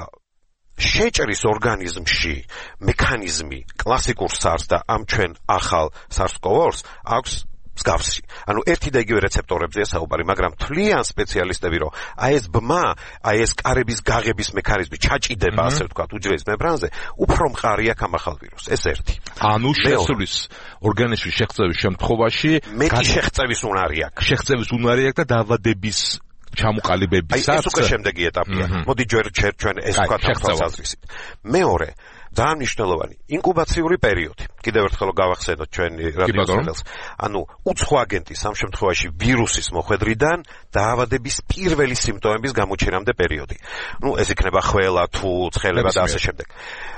შეჭრის ორგანიზმში მექანიზმი კლასიკურ SARS და ამ ჩვენ ახალ SARS-CoV two აქვს მსგავსი. ანუ ერთი და იგივე რეცეპტორებზეა საუბარი, მაგრამ თვლიან სპეციალისტები, რომ აი ეს ბმა, აი ეს კარების გაღების მექანიზმი ჩაჭიდება, ასე ვთქვათ, უჯრედის მემბრანზე, უფრო მყარია ამ ახალ ვირუსს. ეს ერთი. ანუ შესulis ორგანიზმის შეღწევის შემთხვევაში მეტი შეღწევის უნარი აქვს. შეღწევის უნარი აქვს და დაავადების ჩამოყალიბებისაც. აი ეს უკვე შემდეგი ეტაპია. მოდი ჯერ ჩვენ ეს ვთქვათ თვალსაზრისით. მეორე, ძალიან მნიშვნელოვანი ინკუბაციური პერიოდი. კიდევ ერთხელ გავახსენოთ ჩვენი რადიოსმენელს. ანუ უცხო აგენტის ამ შემთხვევაში ვირუსის მოხვედრიდან დაავადების პირველი სიმპტომების გამოჩენამდე პერიოდი. ნუ ეს იქნება ხველა თუ ცხელება და ასე შემდეგ.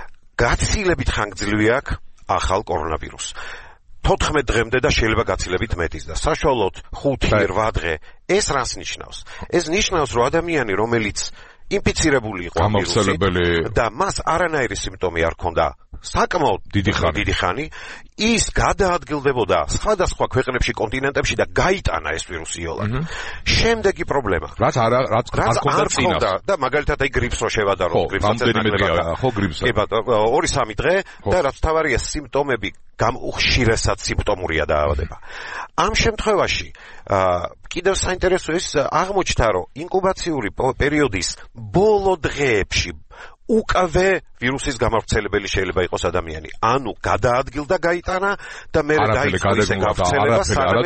გაცილებით ხანგრძლივი აქვს ახალ კორონავირუსს. თოთხმეტ დღემდე და შეიძლება გაცილებით მეტის და საშუალოდ ხუთი რვა დღე. ეს რას ნიშნავს? ეს ნიშნავს, რომ ადამიანი, რომელიც ინფიცირებული იყო ამ ვირუსით და მას არანაირი სიმპტომი არ ჰქონდა საკმაოდ დიდი ხანი, დიდი ხანი, ის გადაადგილდებოდა სხვადასხვა ქვეყნებში, კონტინენტებში და გაიტანა ეს ვირუსი იოლად. შემდეგი პრობლემა. რაც არ რაც არ ჰქონდა წინას. და მაგალითად აი გრიპს რო შევადარო, გრიპსაც ნაკლებად. ხო, გრიპს. კი ბატონო, ორი სამი დღე და რაც თავარია სიმპტომები გამუხშირესად სიმპტომურია დაავადება. ამ შემთხვევაში კიდევ საინტერესო ის აღმოჩნდა, რომ ინკუბაციური პერიოდის ბოლო დღეებში უკავე ვირუსის გამავრცელებელი შეიძლება იყოს ადამიანი. ანუ გადაადგილდა გაიტანა და მე დაიწყო ისე გავრცელება,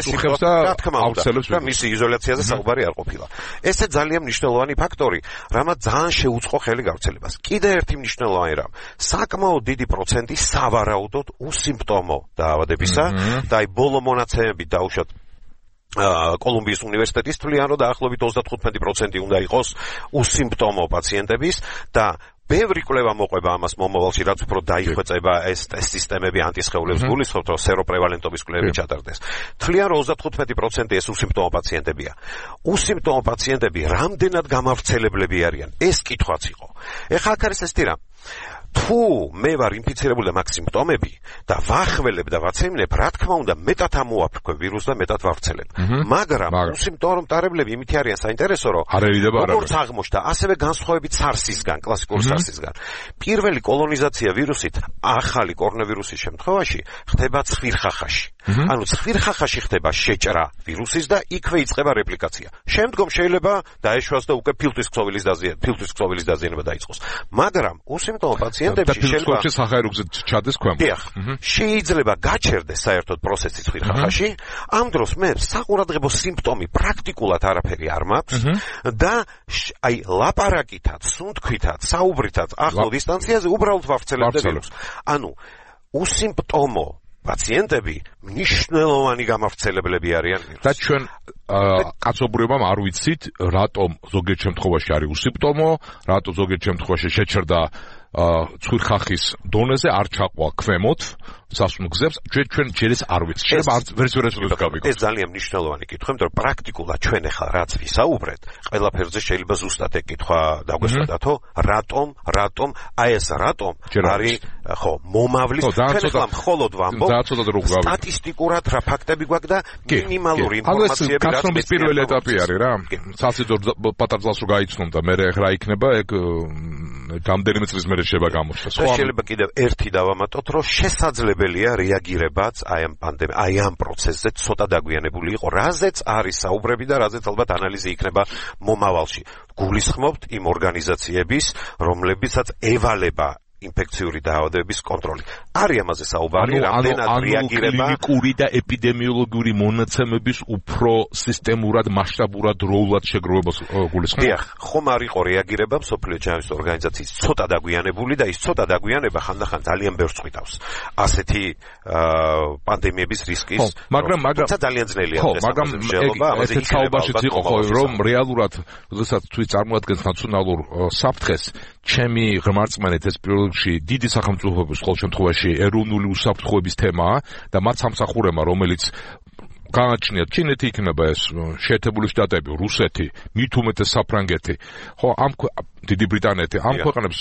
რა თქმა უნდა, და მისი იზოლაციაზე საუბარი არ ყოფილა. ესე ძალიან მნიშვნელოვანი ფაქტორი, რამაც ძალიან შეუწყო ხელი გავრცელებას. კიდე ერთი მნიშვნელოვანი რამ, საკმაოდ დიდი პროცენტი სავარაუდოდ უსიმპტომო დაავადებისა და აი ბოლო მონაცემები დაუშვათ კოლუმბიის უნივერსიტეტის თვლიან, რომ დაახლოებით ოცდათხუთმეტი პროცენტი უნდა იყოს უსიმპტომო პაციენტების და ბევრი კვლევა მოყვება ამას მომავალში, რაც უფრო დაიხვეწება ეს სისტემები ანტისხეულებს გულისხმობთ, რომ სეროპრევალენტობის კვლევები ჩატარდეს. თვლიან რომ ოცდათხუთმეტი პროცენტი ეს უსიმპტომო პაციენტებია. უსიმპტომო პაციენტები რამდენად გამავრცელებლები არიან? ეს კითხვაც იყო. ეხლა აქ არის ეს ტირა. თუ მე ვარ ინფიცირებული და მაქვს სიმპტომები და ვახველებ და ვაცემნებ, რა თქმა უნდა, მეტად ამოვაფრქვე ვირუსს და მეტად ვავრცელებ. მაგრამ უსიმპტომო მტარებლები იმითი არიან საინტერესო, რომ როგორც აღმოჩნდა, ასევე განსხვავებით SARS-ისგან, კლასიკური SARS-ისგან. პირველი კოლონიზაცია ვირუსით, ახალი კორონავირუსის შემთხვევაში, ხდება ცხვირხახაში. ანუ ცხვირხახაში ხდება შეჭრა ვირუსის და იქვე იწყება რეპლიკაცია. შემდგომ შეიძლება დაეშვას და უკვე ფილტვის ქსოვილის დაზიანება, ფილტვის ქსოვილის დაზიანება დაიწყოს. მაგრამ უსიმპტომო პაციენტებში შეიძლება სახაერუგზე ჩადეს ქვემოთ. შეიძლება გაჩერდეს საერთოდ პროცესი ცხვირხახაში. ამ დროს მე საყურადღებო სიმპტომი პრაქტიკულად არაფერი არ მაქვს და აი ლაპარაკითაც, სუნთქვითაც, საუბრითაც ახლო დისტანციაზე უბრალოდ ვავრცელებდა ვირუსს. ანუ უსიმპტომო პაციენტები მნიშვნელოვანი გამავრცელებლები არიან. და ჩვენ კაცობრიობამ არ ვიცით, რატომ ზოგიერთ შემთხვევაში არის უსიმპტომო, რატომ ზოგიერთ შემთხვევაში შეჩერდა ცხვირხახის დონეზე, არ ჩაყვა ქვემოთ სასუნ გზებს, ჩვენ ჩვენ ჯერ ეს არ ვიცით. შეიძლება არც ვერც ვერც ვერ გავიგოთ. ეს ძალიან მნიშვნელოვანი კითხვა, იმიტომ რომ პრაქტიკულად ჩვენ ახლა რაც ვისაუბრეთ, ყველაფერზე შეიძლება ზუსტად ეგ კითხვა დაგვესვადათო, რატომ, რატომ, აი ეს რატომ არის ხო, მომავლის ჩვენ ახლა მხოლოდ ვამბობ, სტატისტიკურად რა ფაქტები გვაქვს და მინიმალური ინფორმაციები რაც კაცობის პირველი ეტაპი არის რა. სასიძო პატარ ძალს რო გაიცნომ და მე რა იქნება ეგ რამდენიმე წლის მერე შეიძლება გამოჩნდეს. ხო, შეიძლება კიდევ ერთი დავამატოთ, რომ შესაძლებელია რეაგირებაც აი ამ პანდემია, აი ამ პროცესზე ცოტა დაგვიანებული იყო, რაზეც არის საუბრები და რაზეც ალბათ ანალიზი იქნება მომავალში. გულისხმობთ იმ ორგანიზაციების, რომლებიცაც ევალება ინფექციური დაავადებების კონტროლი. არის ამაზე საუბარი, რამდენად რეაგირება კლინიკური და ეპიდემიოლოგიური მონაცემების უფრო სისტემურად, მასშტაბურად, დროულად შეგროვებას გულისხმობთ. დიახ, ხომ არ იყო რეაგირება მსოფლიო ჯანმრთელობის ორგანიზაციის ცოტა დაგვიანებული და ის ცოტა დაგვიანება ხანდახან ძალიან ბევრს წვითავს. ასეთი პანდემიების რისკის, მაგრამ მაგრამ ძალიან ძნელია ეს. ხო, მაგრამ ეს საუბარშიც იყო ხო, რომ რეალურად, როდესაც თუ წარმოადგენს ნაციონალურ საფრთხეს, ჩემი ღმერთმენით ეს პირველში დიდი სახელმწიფოების ყოველ შემთხვევაში ეროვნული უსაფრთხოების თემაა და მათ სამსახურებმა, რომელიც გააჩნიათ ჩინეთი იქნება ეს შეერთებული შტატები, რუსეთი, მით უმეტეს საფრანგეთი, ხო, ამ დიდი ბრიტანეთი, ამ ქვეყნებს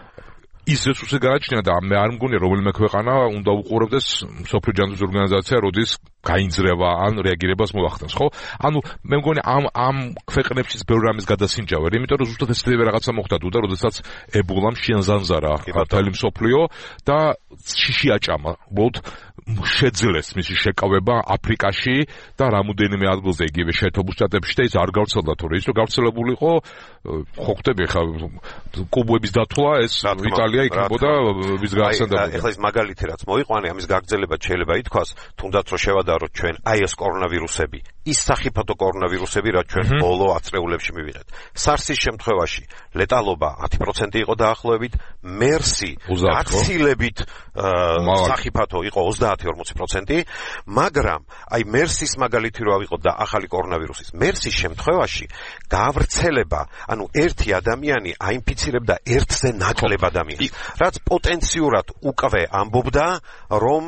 ის რესურსი გააჩნია და მე არ მგონია რომელიმე ქვეყანა უნდა უყურებდეს მსოფლიო ჯანმრთელობის ორგანიზაცია, როდის გაინძრევა ან რეაგირებას მოახდენს, ხო? ანუ მე მგონი ამ ამ ქვეყნებშიც ბევრი რამის გადასინჯავენ, იმიტომ რომ ზუსტად ესეთი რაღაცა მოხდა თუ და როდესაც ებოლამ შეანზანზარა მთელი მსოფლიო და შიში აჭამა, უბრალოდ შეძლეს მისი შეკავება აფრიკაში და რამოდენიმე ადგილზე იგივე შეერთებულ შტატებში და ის არ გავრცელდა, თორე ის რომ გავრცელებული იყო, ხო ხვდები ხა კუბების დათვლა ეს იტალია იქნებოდა ვის გაახსენებოდა. ეხლა ის მაგალითი რაც მოიყვანე, ამის გაგრძელება შეიძლება ითქვას, თუნდაც რომ შევადაროთ ჩვენ აი ეს კორონავირუსები, ის სახიფათო კორონავირუსები, რაც ჩვენ ბოლო ათწლეულებში მივიღეთ. SARS-ის შემთხვევაში ლეტალობა ათი პროცენტი იყო დაახლოებით, MERS-ი აცილებით სახიფათო იყო ოცდაათი ორმოცი პროცენტი, მაგრამ აი MERS-ის მაგალითი რო ავიღოთ და ახალი კორონავირუსის, MERS-ის შემთხვევაში გავრცელება, ანუ ერთი ადამიანი აინფიცირებდა ერთზე ნაკლებ ადამიანს, რაც პოტენციურად უკვე ამბობდა, რომ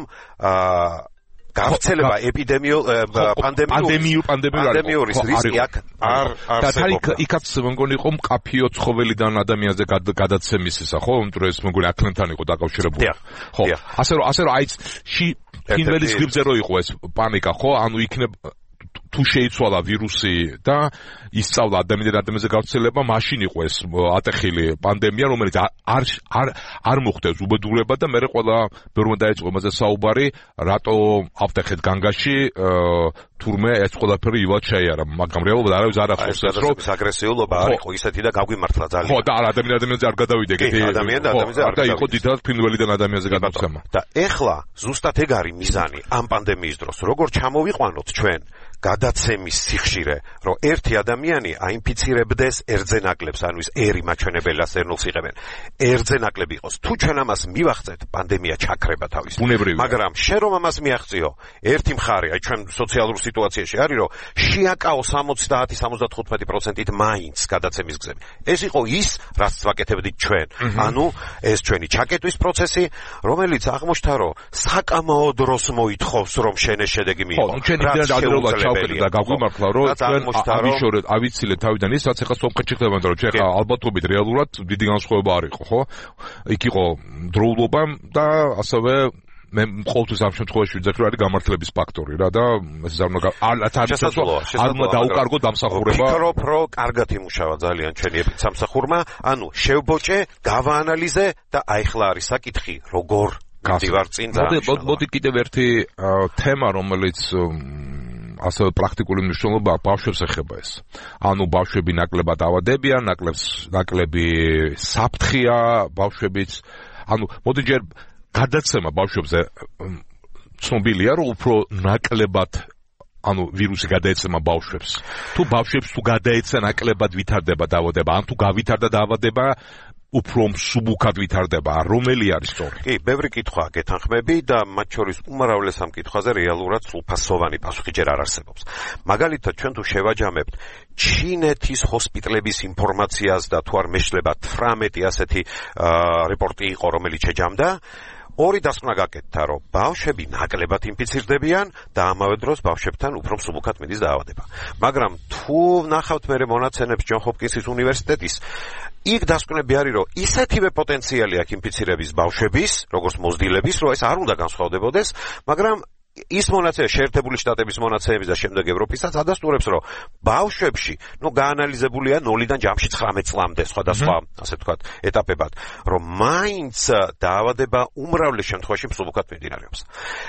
გავრცელება ეპიდემიო პანდემიურ პანდემიური რისკი აქ არ არსებობს. და იქაც მგონი იყო მკაფიო ცხოველიდან ადამიანზე გადაცემისისა, ხო? იმიტომ რომ ეს მგონი აქლემთან იყო დაკავშირებული. ხო. ასე რომ ასე რომ აი ფინველის გრიპზე რო იყო ეს პანიკა, ხო? ანუ იქნება თუ შეიცვალა ვირუსი და ისწავლა ადამიანთან ადამიანზე გავრცელება, მაშინ იყო ეს ატეხილი პანდემია, რომელიც არ არ არ მოხდეს უბედურება და მე ყველა ბევრმა დაიწყო იმაზე საუბარი, რატო ავტეხეთ განგაში თურმე ეს ყველაფერი ივალ შეიარა, მაგრამ რეალურად არავის არ ახსოვს ეს რომ აგრესიულობა არ იყო ისეთი და გაგვიმართლა ძალიან. ხო, და ადამიან ადამიანზე არ გადავიდე ეგეთი ადამიან და ადამიანზე არ და იყო დიდად ფინველიდან ადამიანზე გადაცემა. და ეხლა ზუსტად ეგ არის მიზანი ამ პანდემიის დროს, როგორ ჩამოვიყვანოთ ჩვენ გადაცემის სიხშირე, რომ ერთი ადამიანი აინფიცირებდეს ერთზე ნაკლებს, ანუ ის ერი მაჩვენებელს ერნულს იღებენ. ერთზე ნაკლები იყოს. თუ ჩვენ ამას მივახცეთ, პანდემია ჩაქრება თავის. მაგრამ შენ რომ ამას მიაღწიო, ერთი მხარე, აი ჩვენ სოციალურ სიტუაციაში არის, რომ შეაკაო სამოცდაათი სამოცდათხუთმეტი პროცენტით მაინც გადაცემის გზები. ეს იყო ის, რაც ვაკეთებდით ჩვენ. ანუ ეს ჩვენი ჩაკეტვის პროცესი, რომელიც აღმოჩნდა, რომ საკამაო დროს მოითხოვს, რომ შენ ეს შედეგი მიიღო. ხო, ჩვენ იმდენად ადრეულად ჩავკეტეთ და გაგვიმართლა, რომ ჩვენ ავიშორეთ, ავიცილეთ თავიდან ის, რაც ახლა სომხეთში ხდება, რომ ჩვენ ახლა ალბათობით რეალურად დიდი განსხვავება არ იყო, ხო? იქ იყო დროულობა და ასევე მე ყოველთვის ამ შემთხვევაში ვიძახი, რომ არის გამართლების ფაქტორი რა და ეს არ უნდა არ უნდა დაუკარგო დამსახურება. ვფიქრობ, რომ კარგად იმუშავა ძალიან ჩვენი სამსახურმა, ანუ შევბოჭე, გავაანალიზე და აიხლა არის საკითხი, როგორ გავდივარ წინ და მოდი კიდევ ერთი თემა, რომელიც ასევე პრაქტიკული მნიშვნელობა ბავშვებს ეხება ეს. ანუ ბავშვები ნაკლებად ავადებიან, ნაკლებს ნაკლები საფრთხეა ბავშვებიც. ანუ მოდი ჯერ გადაცემა ბავშვებზე ცნობილია, რომ უფრო ნაკლებად ანუ ვირუსი გადაეცემა ბავშვებს. თუ ბავშვებს თუ გადაეცა ნაკლებად ვითარდება დაავადება, ან თუ გავითარდა დაავადება, უფრო მსუბუქად ვითარდება, რომელი არის სწორი? კი, ბევრი კითხვა გეთანხმები და მათ შორის უმრავლეს ამ კითხვაზე რეალურად სრულფასოვანი პასუხი ჯერ არ არსებობს. მაგალითად, ჩვენ თუ შევაჯამებთ ჩინეთის ჰოსპიტალების ინფორმაციას და თუ არ მეშლება თვრამეტი ასეთი რეპორტი იყო, რომელიც შეჯამდა, ორი დასკვნა გაკეთდა, რომ ბავშვები ნაკლებად ინფიცირდებიან და ამავე დროს ბავშვებთან უფრო მსუბუქად მიდის დაავადება. მაგრამ თუ ნახავთ მე მონაცემებს ჯონ ჰოპკინსის უნივერსიტეტის, იქ დასკვნები არის, რომ ისეთივე პოტენციალი აქვს ინფიცირების ბავშვების, როგორც მოზრდილების, რომ ეს არ უნდა განსხვავდებოდეს, მაგრამ ის მონაცემები, შეერთებული შტატების მონაცემების და შემდეგ ევროპისაც ადასტურებს, რომ ბავშვებში, ნუ გაანალიზებულია ნოლიდან ჯამში ცხრამეტ წლამდე, სხვადასხვა, ასე ვთქვათ, ეტაპებად, რომ მაინც დაავადება უმრავლეს შემთხვევაში მსუბუქად მიმდინარეობს.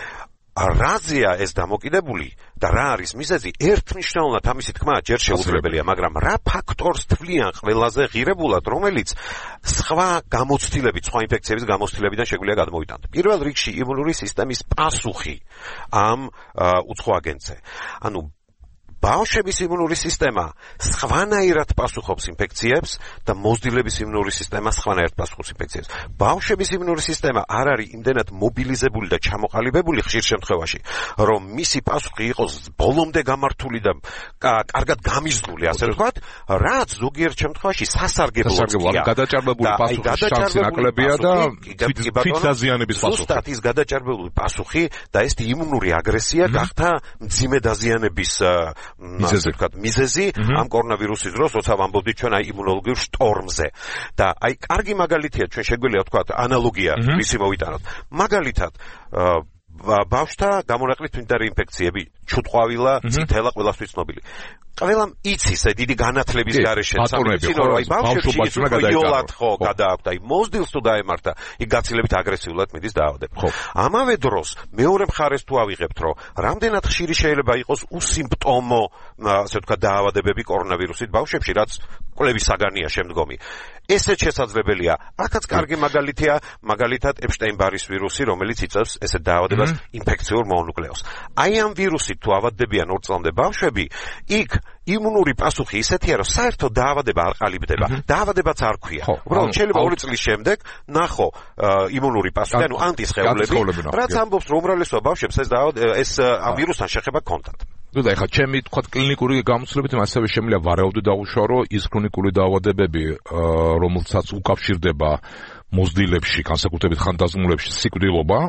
რაზეა ეს დამოკიდებული და რა არის მიზეზი? ერთმნიშვნელოვნად ამისი თქმა ჯერ შეუძლებელია, მაგრამ რა ფაქტორს თვლიან ყველაზე ღირებულად, რომელიც სხვა გამოცდილებით, სხვა ინფექციების გამოცდილებიდან შეგვიძლია გადმოვიტანოთ. პირველ რიგში იმუნური სისტემის პასუხი ამ უცხო აგენტზე. ანუ ბავშვების იმუნური სისტემა სხვანაირად პასუხობს ინფექციებს და მოზრდილების იმუნური სისტემა სხვანაირად პასუხობს ინფექციებს. ბავშვების იმუნური სისტემა არ არის იმდენად მობილიზებული და ჩამოყალიბებული ხშირ შემთხვევაში, რომ მისი პასუხი იყოს ბოლომდე გამართული და კარგად გამიზნული, ასე ვთქვათ, რაც ზოგიერთ შემთხვევაში სასარგებლოა. გადაჭარბებული პასუხის შანსი ნაკლებია და თვითდაზიანების პასუხი. ზუსტად ის გადაჭარბებული პასუხი და ეს იმუნური აგრესია გახდა მძიმე დაზიანების მიზეზი, ვთქვათ, მიზეზი ამ კორონავირუსის დროს, როცა ვამბობდით ჩვენ აი იმუნოლოგიურ შტორმზე. და აი კარგი მაგალითია, ჩვენ შეგვიძლია ვთქვათ, ანალოგია ვისი მოვიტანოთ. მაგალითად, ბავშვთა გამონაკლისთ თვინდარი ინფექციები, ჩუტყვავილა, წითელა, ყველასთვის ცნობილი. ყველამ იცის აი დიდი განათლების გარეშე, პატრონები ხო, აი ბავშვებში ის იოლად ხო გადააქვთ, აი მოზრდილს თუ დაემართა, იქ გაცილებით აგრესიულად მიდის დაავადება. ამავე დროს მეორე მხარეს თუ ავიღებთ, რომ რამდენად ხშირი შეიძლება იყოს უსიმპტომო, ასე ვთქვათ, დაავადებები კორონავირუსით ბავშვებში, რაც კვლევის საგანია შემდგომი. ესეც შესაძლებელია. აქაც კარგი მაგალითია, მაგალითად ეპშტაინ-ბარის ვირუსი, რომელიც იწვევს ესეთ დაავადებას ინფექციურ მონუკლეოს. აი ამ ვირუსით თუ ავადდებიან ორ წლამდე ბავშვები, იქ იმუნური პასუხი ისეთია, რომ საერთოდ დაავადება არ ყალიბდება. დაავადებაც არ ქვია. უბრალოდ შეიძლება ორი წლის შემდეგ ნახო იმუნური პასუხი, ანუ ანტისხეულები, რაც ამბობს, რომ უმრავლესობა ბავშვებს ეს ეს ამ ვირუსთან შეხება ჰქონდათ. ну და ეხლა ჩემი თქვა კლინიკური გამოცდილებით ასევე შემიძლია ვარაუდი დავუშვა, რომ ის ქრონიკული დაავადებები, რომელსაც უკავშირდება მოზრდილებში, განსაკუთრებით ხანდაზმულებში სიკვდილობა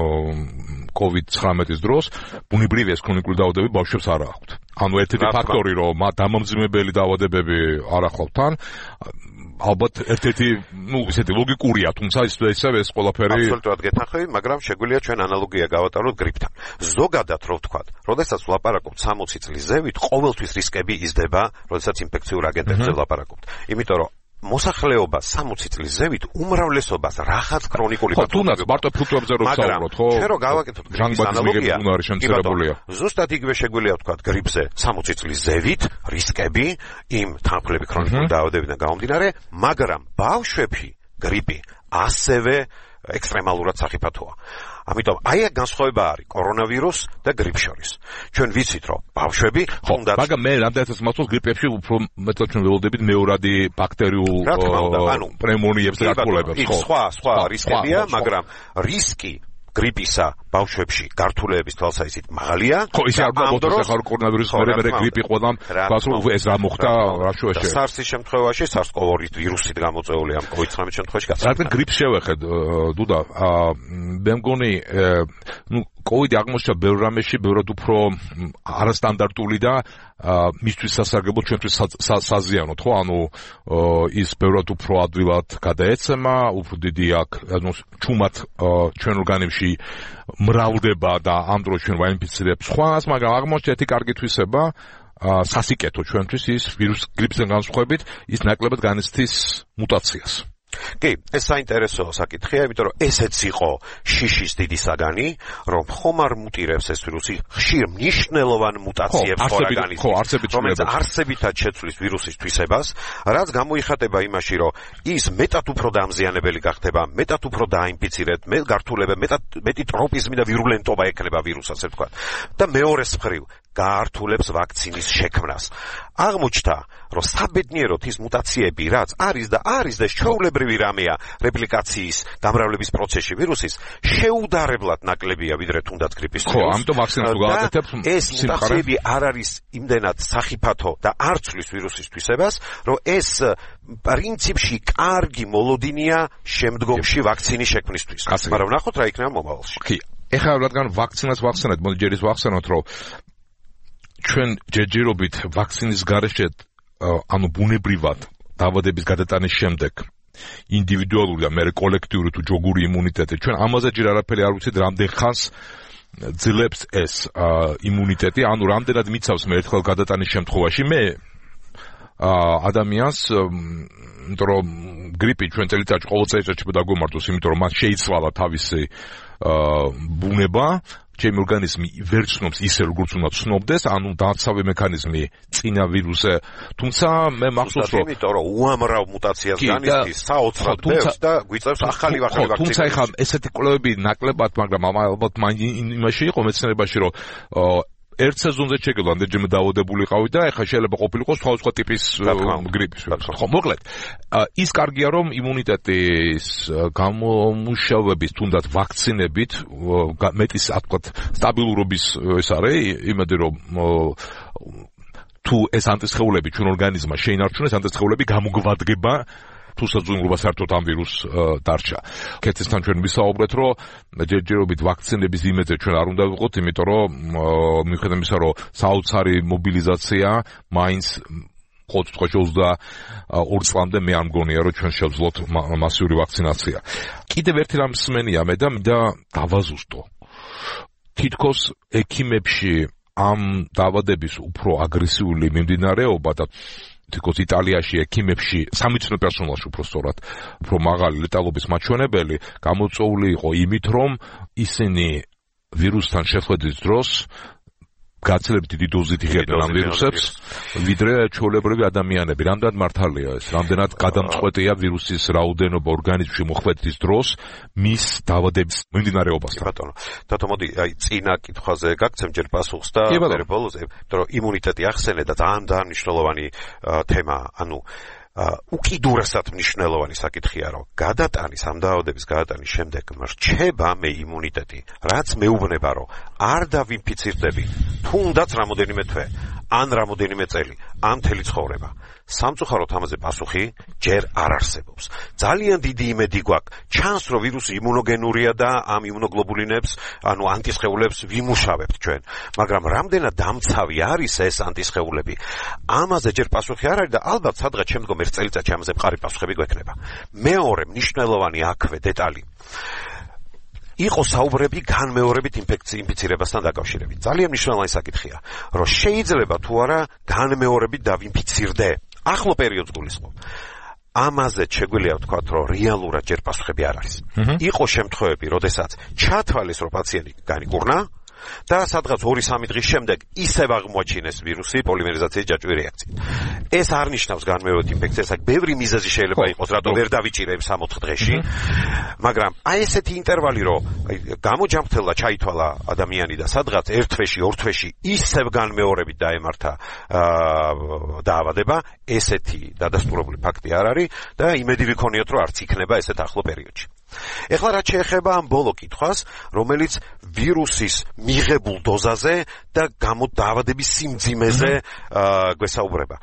კოვიდ ცხრამეტის დროს, ბუნებრივია ეს ქრონიკული დაავადებები ბავშვებს არ აქვთ. ანუ ერთ-ერთი ფაქტორი, რომ დამამძიმებელი დაავადებები არ აქვთ თან, ალბათ ერთ-ერთი, ну, ისეთი ლოგიკურია, თუმცა ისევ ეს ყველაფერი აბსოლუტურად გეთანხმები, მაგრამ შეგვიძლია ჩვენ ანალოგია გავატაროთ გრიპთან. ზოგადად რო ვთქვათ, როდესაც ვლაპარაკობთ სამოცი წლის ზევით, ყოველთვის რისკები იზრდება, როდესაც ინფექციურ აგენტებზე ვლაპარაკობთ. იმიტომ რომ მოსახლეობა სამოცი წლის ზევით უმრავლესობას რაღაც ქრონიკული პათოლოგია. თუნდაც მარტო ფუტკრებზე რო ვსაუბრობთ, ხო? ჩვენ რო გავაკეთოთ გრიპის ანალოგია, ზუსტად იგივე შეგვიძლია ვთქვათ გრიპზე სამოცი წლის ზევით რისკები იმ თანხმლები ქრონიკული დაავადებიდან გამომდინარე, მაგრამ ბავშვებში გრიპი ასევე ექსტრემალურად სახიფათოა. ამიტომ აი აქ განსხვავება არის კორონავირუს და გრიპს შორის. ჩვენ ვიცით რომ ბავშვები თუნდაც მაგრამ მე რამდენადაც მართლაც გრიპებში უფრო მეტად ჩვენ ველოდებით მეორადი ბაქტერიულ პნევმონიებს გართულებებს. ხო, სხვა, სხვა რისკებია, მაგრამ რისკი გრიპისა ბავშვებში გართულების თვალსაზრისით მაღალია. ხო, ის არ მოხდა ახლა კორონავირუსის მერე მერე გრიპი ყველამ გასულ ეს რა მოხდა რა შუაში. SARS-ის შემთხვევაში SARS-CoV-2 ვირუსით გამოწვეული ამ COVID nineteen შემთხვევაში გასაგებია. რადგან გრიპს შევეხეთ დუდა, მე მგონი ნუ COVID აღმოჩნდა ბევრ რამეში ბევრად უფრო არასტანდარტული და მისთვის სასარგებლო ჩვენთვის საზიანოდ, ხო? ანუ ის ბევრად უფრო ადვილად გადაეცემა, უფრო დიდი აქვს, ანუ ჩუმად ჩვენ ორგანიზმში მრავლდება და ამ დროს ჩვენ ვაინფიცირებს სხვას, მაგრამ აღმოჩნდა ერთი კარგი თვისება, სასიკეთო ჩვენთვის ის ვირუს გრიპსთან განსხვავებით, ის ნაკლებად განიცდის მუტაციას. კი, ეს საინტერესო საკითხია, იმიტომ რომ ესეც იყო შიშის დიდი საგანი, რომ ხომ არ მუტირებს ეს ვირუსი ხშირ მნიშვნელოვან მუტაციებს ხომ არ განიცდის, რომელიც არსებითად შეცვლის ვირუსის თვისებას, რაც გამოიხატება იმაში, რომ ის მეტად უფრო დამზიანებელი გახდება, მეტად უფრო დაინფიცირებთ, მეტ გართულება, მეტად მეტი ტროპიზმი და ვირულენტობა ექნება ვირუსს, ასე ვთქვათ. და მეორეს მხრივ გაართულებს ვაქცინის შექმნას. აღმოჩნდა, რომ საბედნიეროდ ის მუტაციები, რაც არის და არის და ჩვეულებრივი რამეა რეპლიკაციის, გამრავლების პროცესში ვირუსის, შეუდარებლად ნაკლებია ვიდრე თუნდაც გრიპის ვირუსი. ხო, ამიტომ ვაქცინას უგავაკეთებს ეს მუტაციები არ არის იმდენად სახიფათო და არ ცვლის ვირუსის თვისებას, რომ ეს პრინციპში კარგი მოლოდინია შემდგომში ვაქცინის შექმნისთვის. მაგრამ ნახოთ რა იქნება მომავალში. კი, ეხლა რადგან ვაქცინას ვახსენეთ, მოდი ჯერ ის ვახსენოთ, რომ ჩვენ ჯერჯერობით ვაქცინის გარეშე ანუ ბუნებრივად დაავადების გადატანის შემდეგ ინდივიდუალური და მერე კოლექტიური თუ ჯოგური იმუნიტეტი ჩვენ ამაზე ჯერ არაფერი არ ვიცით რამდენ ხანს ძლებს ეს იმუნიტეტი ანუ რამდენად მიცავს მე ერთხელ გადატანის შემთხვევაში მე ადამიანს იმიტომ რომ გრიპი ჩვენ წელიწადში ყოველ წელიწადში დაგვემართოს იმიტომ რომ მას შეიცვალა თავისი ბუნება ჩემი ორგანიზმი ვერ ცნობს ისე როგორც უნდა ცნობდეს, ანუ დაცავი მექანიზმი წინა ვირუსზე, თუმცა მე მახსოვს რომ იმიტომ რომ უამრავ მუტაციას განიცდის საოცრად ბევრს და გვიწევს ახალი ახალი ვაქცინა. თუმცა ეხლა ესეთი კვლევები ნაკლებად, მაგრამ ალბათ იმაში იყო მეცნიერებაში რომ ერთ სეზონზე შეგეძლო ამდენჯერმე დაავადებულიყავი და ეხლა შეიძლება ყოფილიყო სხვადასხვა ტიპის გრიპის ვირუსი. ხო, მოკლედ, ის კარგია რომ იმუნიტეტის გამომუშავების თუნდაც ვაქცინებით მეტის თქვათ სტაბილურობის ეს არის, იმედი რომ თუ ეს ანტისხეულები ჩვენ ორგანიზმმა შეინარჩუნეს, ანტისხეულები გამოგვადგება თუ საზოგადოება საერთოდ ამ ვირუსს დარჩა. კეთესთან ჩვენ ვისაუბრეთ, რომ ჯერჯერობით ვაქცინების იმედზე ჩვენ არ უნდა ვიყოთ, იმიტომ რომ მიუხედავად იმისა, რომ საოცარი მობილიზაცია მაინც ხოც თქვა ოცდაორ წლამდე მე არ მგონია, რომ ჩვენ შევძლოთ მასიური ვაქცინაცია. კიდევ ერთი რამ მსმენია მე და მინდა დავაზუსტო. თითქოს ექიმებში ამ დაავადების უფრო აგრესიული მიმდინარეობა და თითქოს იტალიაში ექიმებში სამეცნიერო პერსონალში უფრო სწორად უფრო მაღალი ლეტალობის მაჩვენებელი გამოწვეული იყო იმით, რომ ისინი ვირუსთან შეხვედრის დროს გაცილებით დიდი დოზით იღებენ ამ ვირუსებს, ვიდრე ჩვეულებრივი ადამიანები. რამდენად მართალია ეს? რამდენად გადამწყვეტია ვირუსის რაოდენობა ორგანიზმში მოხვედრის დროს მის დაავადების მიმდინარეობასთან? ბატონო, თათო მოდი აი წინა კითხვაზე გაგცემ ჯერ პასუხს და მე ბოლოზე, იმიტომ რომ იმუნიტეტი ახსენე და ძალიან ძალიან მნიშვნელოვანი თემა, ანუ უკიდურესად მნიშვნელოვანი საკითხია, რომ გადატანის ამ დაავადების გადატანის შემდეგ მრჩება მე იმუნიტეტი, რაც მეუბნება, რომ არ დავინფიცირდები თუნდაც რამოდენიმე თვე, ან რამოდენიმე წელი, ან მთელი ცხოვრება. სამწუხაროდ ამაზე პასუხი ჯერ არ არსებობს. ძალიან დიდი იმედი გვაქვს, ჩანს რომ ვირუსი იმუნოგენურია და ამ იმუნოგლობულინებს, ანუ ანტისხეულებს ვიმუშავებთ ჩვენ, მაგრამ რამდენად დამცავი არის ეს ანტისხეულები? ამაზე ჯერ პასუხი არ არის და ალბათ სადღაც შემდგომ ერთ წელიწადში ამაზე მყარი პასუხები გვექნება. მეორე მნიშვნელოვანი აქვე დეტალი იყო საუბრები განმეორებით ინფიცირებასთან დაკავშირებით. ძალიან მნიშვნელოვანი საკითხია, რომ შეიძლება თუ არა განმეორებით დავინფიცირდე. ახლო პერიოდს გულისხმობ. ამაზე შეგვიძლია ვთქვათ, რომ რეალურად ჯერ პასუხები არ არის. იყო შემთხვევები, როდესაც ჩათვალეს, რომ პაციენტი განიკურნა, და სადღაც ორი სამი დღის შემდეგ ისევ აღმოაჩინეს ვირუსი პოლიმერიზაციის ჯაჭვური რეაქციით. ეს არ ნიშნავს განმეორებულ ინფექციას, აქ ბევრი მიზეზი შეიძლება იყოს, რატო ვერ დავიჭირებ სამოთხ დღეში, მაგრამ აი ესეთი ინტერვალი, რომ გამოჯამრთელდა, ჩაითვალა ადამიანი და სადღაც ერთ თვეში, ორ თვეში ისევ განმეორებით დაემართა დაავადება, ესეთი დადასტურებული ფაქტი არ არის და იმედი ვიქონიოთ, რომ არც იქნება ესეთ ახლო პერიოდში. ეხლა რაც შეეხება ამ ბოლო კითხვას, რომელიც ვირუსის მიღებულ დოზაზე და გამოდაავადების სიმძიმეზე გვესაუბრება.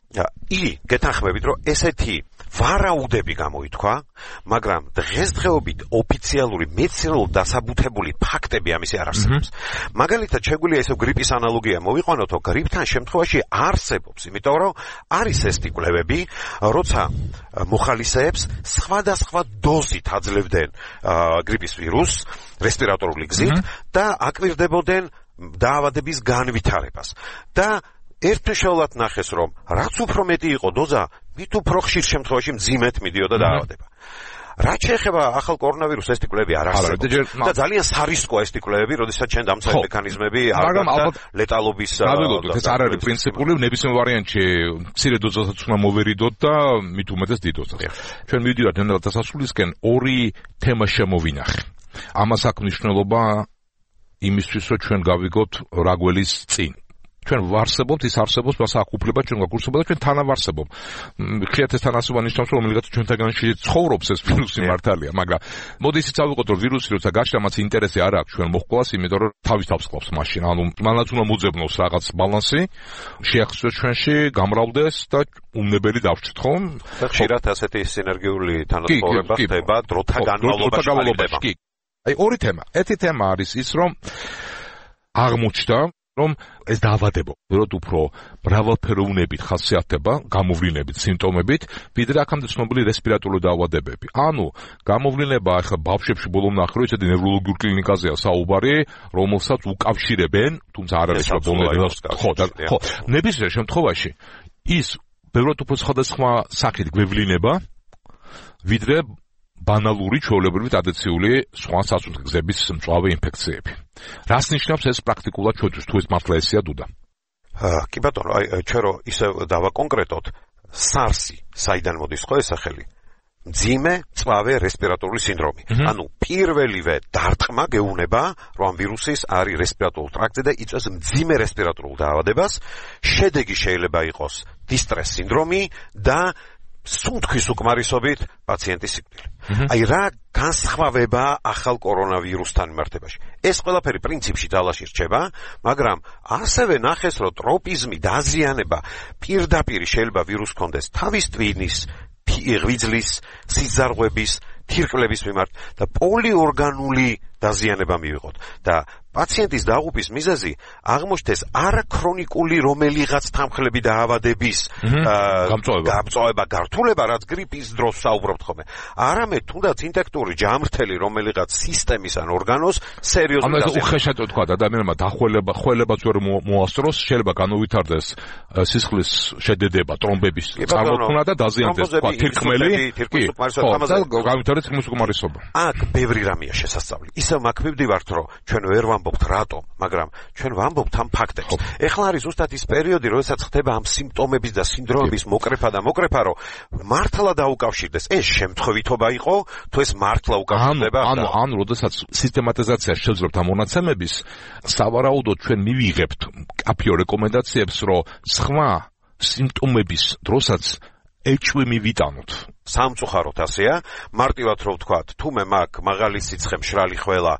ი გეთანხმებით, რომ ესეთი ვარაუდები გამოითქვა, მაგრამ დღესდღეობით ოფიციალური მეცნიერულად დასაბუთებული ფაქტები ამისი არ არსებობს. მაგალითად, შეგვიძლია ესე გრიპის ანალოგია მოვიყვანოთ, რომ გრიპთან შემთხვევაში არსებობს, იმიტომ რომ არის ეს კვლევები, როცა მოხალისეებს სხვადასხვა დოზით აძლევდნენ გრიპის ვირუსს რესპირატორული გზით და აკვირდებოდნენ დაავადების განვითარებას. და ერთმშეულად ნახეს, რომ რაც უფრო მეტი იყო დოზა, მით უფრო ხშირ შემთხვევაში მძიმედ მიდიოდა დაავადება. რაც შეეხება ახალ კორონავირუსს, ეს კვლევები არ არსებობს და ძალიან სარისკოა ეს კვლევები, როდესაც ჩვენ დამცავი მექანიზმები არ გაქვს ლეტალობის. გავიგოთ, ეს არ არის პრინციპული, ნებისმიერ ვარიანტში მცირე დოზასაც უნდა მოვერიდოთ და მით უმეტეს დიდ დოზას. ჩვენ მივიდივართ ნელ დასასრულისკენ, ორი თემა შემოვინახე. ამას აქვს მნიშვნელობა იმისთვის, რომ ჩვენ გავიგოთ რა გველის წინ. ჩვენ ვარსებობთ, ის არსებობს, მას აქვს უფლება ჩვენ გაგურსება და ჩვენ თანავარსებობ. ხშირად ეს თანასწორობა ნიშნავს, რომ რომელიღაც ჩვენთაგანში ცხოვრობს ეს ვირუსი მართალია, მაგრამ მოდი ისიც ავიღოთ, რომ ვირუსი როცა გაჩნდა, მას ინტერესი არ აქვს ჩვენ მოჰყოლას, იმიტომ რომ თავის თავს ყავს მაშინ. ანუ მანაც უნდა მოძებნოს რაღაც ბალანსი, შეახსოვოს ჩვენში, გამრავლდეს და უმნებელი დავრჩით, ხო? და ხშირად ასეთი სინერგიული თანასწორობა ხდება დროთა განმავლობაში. აი ორი თემა. ერთი თემა არის ის, რომ აღმოჩნდა რომ ეს დაავადება ვეროდ უფრო მრავალფეროვნებით ხასიათდება, გამოვლინებით, სიმპტომებით, ვიდრე აქამდე ცნობილი რესპირატორული დაავადებები. ანუ გამოვლინება ახლა ბავშვებში ბოლომ ნახე, რომ ესეთი ნევროლოგიურ კლინიკაზეა საუბარი, რომელსაც უკავშირებენ, თუმცა არ არის რა ბოლომდე ხო, ხო, ნებისმიერ შემთხვევაში ის ვეროდ უფრო სხვადასხვა სახით გვევლინება, ვიდრე ბანალური ჩვეულებრივი ტრადიციული სხვა სასუნთქგზების მწვავე ინფექციები. რას ნიშნავს ეს პრაქტიკულად ჩვენთვის, თუ ეს მართლა ესეა დუდა? კი ბატონო, აი ჩვენ რო ისე დავაკონკრეტოთ, SARS-ი, საიდან მოდის ხო ეს სახელი? მძიმე მწვავე რესპირატორული სინდრომი. ანუ პირველივე დარტყმა გეუბნება, რომ ამ ვირუსის არის რესპირატორულ ტრაქტზე და იწვევს მძიმე რესპირატორულ დაავადებას. შედეგი შეიძლება იყოს დისტრეს სინდრომი და სუნთქვის უკმარისობით პაციენტის სიკვდილი. აი რა განსხვავება ახალ კორონავირუსთან მიმართებაში. ეს ყველაფერი პრინციპში ძალაში რჩება, მაგრამ ასევე ნახეს, რომ ტროპიზმი, დაზიანება პირდაპირ შეიძლება ვირუსს ჰქონდეს თავის ტვინის, ღვიძლის, სიზარღვების, თირკმლების მიმართ და პოლიორგანული დაზიანება მივიღოთ. და პაციენტის დაღუპვის მიზეზი აღმოჩნდეს არაქრონიკული რომელიღაც თანხლები დაავადების გამწვავება, გართულება, რაც გრიპის დროს საუბრობთ ხოლმე. არამედ თუნდაც ინფექტური ჯამრთელი რომელიღაც სისტემის ან ორგანოს სერიოზული დაზიანება. ანუ უხეშად თქვა ადამიანმა დახველება, ხველებაც ვერ მოასწროს, შეიძლება განუვითარდეს სისხლის შედედება, ტრომბების წარმოქმნა და დაზიანდეს თქვა თირკმელი, თირკმლის უკმარისობა და განუვითარდეს თირკმლის უკმარისობა. აქ ბევრი რამეა შესასწავლი. ისევ მაქვივდივართ, რომ ჩვენ ვერ ვამბობთ რატომ, მაგრამ ჩვენ ვამბობთ ამ ფაქტებს. ეხლა არის ზუსტად ის პერიოდი, როდესაც ხდება ამ სიმპტომების და სინდრომების მოკრეფა და მოკრეფა, რომ მართლა დაუკავშირდეს. ეს შემთხვევითობა იყო, თუ ეს მართლა უკავშირდება? ანუ, ანუ, როდესაც სისტემატიზაცია შევძლებთ ამ მონაცემების, სავარაუდოდ ჩვენ მივიღებთ კაფეო რეკომენდაციებს, რომ სხვა სიმპტომების დროსაც ეჭვი მივიტანოთ. სამწუხაროდ ასეა, მარტივად რო ვთქვათ, თუ მე მაგ მაღალი სიცხე, მშრალი ხველა,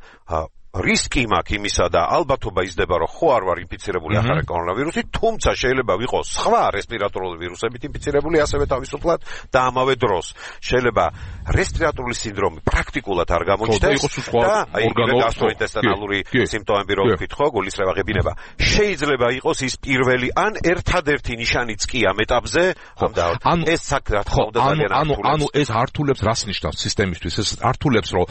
რისკი მაქვს იმისა და ალბათობა იზრდება, რომ ხო არ ვარ ინფიცირებული ახალი კორონავირუსით, თუმცა შეიძლება ვიყოს სხვა რესპირატორული ვირუსებით ინფიცირებული ასევე თავისუფლად და ამავე დროს შეიძლება რესპირატორული სინდრომი პრაქტიკულად არ გამოჩნდეს და აი გასტროინტესტინალური სიმპტომები რო ვთქვით ხო, გულის რევაღებინება. შეიძლება იყოს ის პირველი ან ერთადერთი ნიშანიც კი ამ ეტაპზე ამ და ეს საკრა თქმა უნდა ძალიან ანუ ანუ ეს ართულებს რას ნიშნავს სისტემისთვის? ეს ართულებს, რომ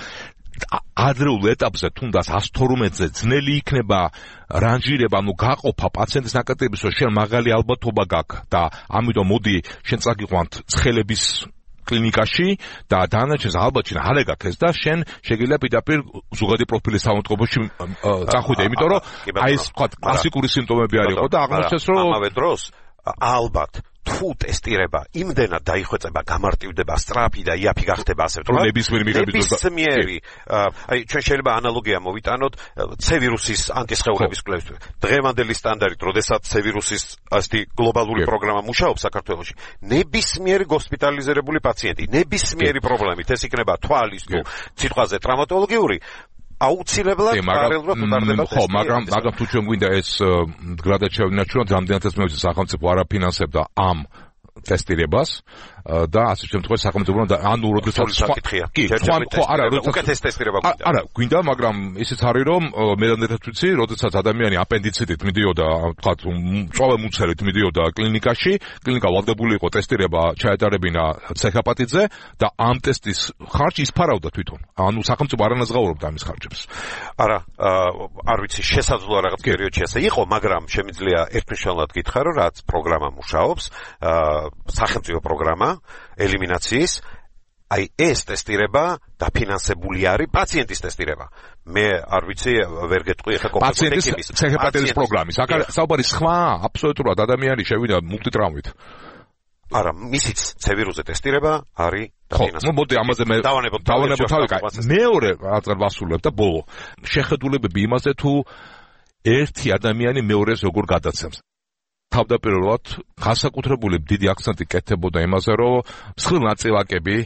ადრეულ ეტაპზე თუნდაც ას თორმეტზე ძნელი იქნება რანჟირება, ანუ გაყოფა პაციენტის ნაკრებების, რომ შენ მაღალი ალბათობა გაქვს და ამიტომ მოდი შენ წაგიყვანთ ცხელების კლინიკაში და დანარჩენს ალბათ შენ არ ეგაქეს და შენ შეგიძლია პირდაპირ ზუგადი პროფილის საავადმყოფოში წახვიდე, იმიტომ რომ აი ეს თქვა კლასიკური სიმპტომები არ იყო და აღმოჩნდეს რომ ამავე დროს ალბათ თუ ტესტირება იმდენად დაიხვეწება, გამარტივდება, სწრაფი და იაფი გახდება, ასე ვთქვათ. ნებისმიერი მიღების ნებისმიერი, აი ჩვენ შეიძლება ანალოგია მოვიტანოთ C ვირუსის ანტისხეულების კვლევისთვის. დღევანდელი სტანდარტით, როდესაც C ვირუსის ასეთი გლობალური პროგრამა მუშაობს საქართველოში, ნებისმიერი გოსპიტალიზირებული პაციენტი, ნებისმიერი პრობლემით, ეს იქნება თვალის თუ სიტყვაზე ტრავმატოლოგიური აუცილებლად პარალელურად უტარდება ხო, მაგრამ მაგრამ თუ ჩვენ გვინდა ეს მდგრადად შევინარჩუნოთ, რამდენადაც მე ვიცი სახელმწიფო არ აფინანსებდა ამ ტესტირებას და ასე შემთხვევაში სახელმწიფო ანუ როდესაც კი, ხო, არა, უკეთეს ტესტირება გვინდა. არა, გვინდა, მაგრამ ისიც არის რომ მე რამდენადაც ვიცი, როდესაც ადამიანი აპენდიციტით მიდიოდა, თქვათ, მწვავე მუცელით მიდიოდა კლინიკაში, კლინიკა ვალდებული იყო ტესტირება ჩაეტარებინა ცეჰაპატიძე და ამ ტესტის ხარჯი ისფარავდა თვითონ. ანუ სახელმწიფო არ ანაზღაურებდა ამის ხარჯებს. არა, არ ვიცი, შესაძლოა რაღაც პერიოდში ასე იყო, მაგრამ შემიძლია ერთმნიშვნელოვნად გითხრა, რომ რაც პროგრამა მუშაობს, სახელმწიფო პროგრამა ელიმინაციის, აი ეს ტესტირება დაფინანსებული არის პაციენტის ტესტირება. მე არ ვიცი, ვერ გეტყვი ახლა კონკრეტულად პაციენტის ცეჰაპატიძის პროგრამის. აქ საუბარი სხვა, აბსოლუტურად ადამიანი შევიდა მულტიტრაუმით. არა, მისიც C ვირუსზე ტესტირება არის დაფინანსებული. ხო, მოდი ამაზე მე დავანებოთ თავი. მეორე რაღაც ვასრულებ და ბოლო. შეხედულებები იმაზე თუ ერთი ადამიანი მეორეს როგორ გადაცემს. თავდაპირველად განსაკუთრებული დიდი აქცენტი კეთდებოდა იმაზე, რომ მსხვილ ნაწილაკები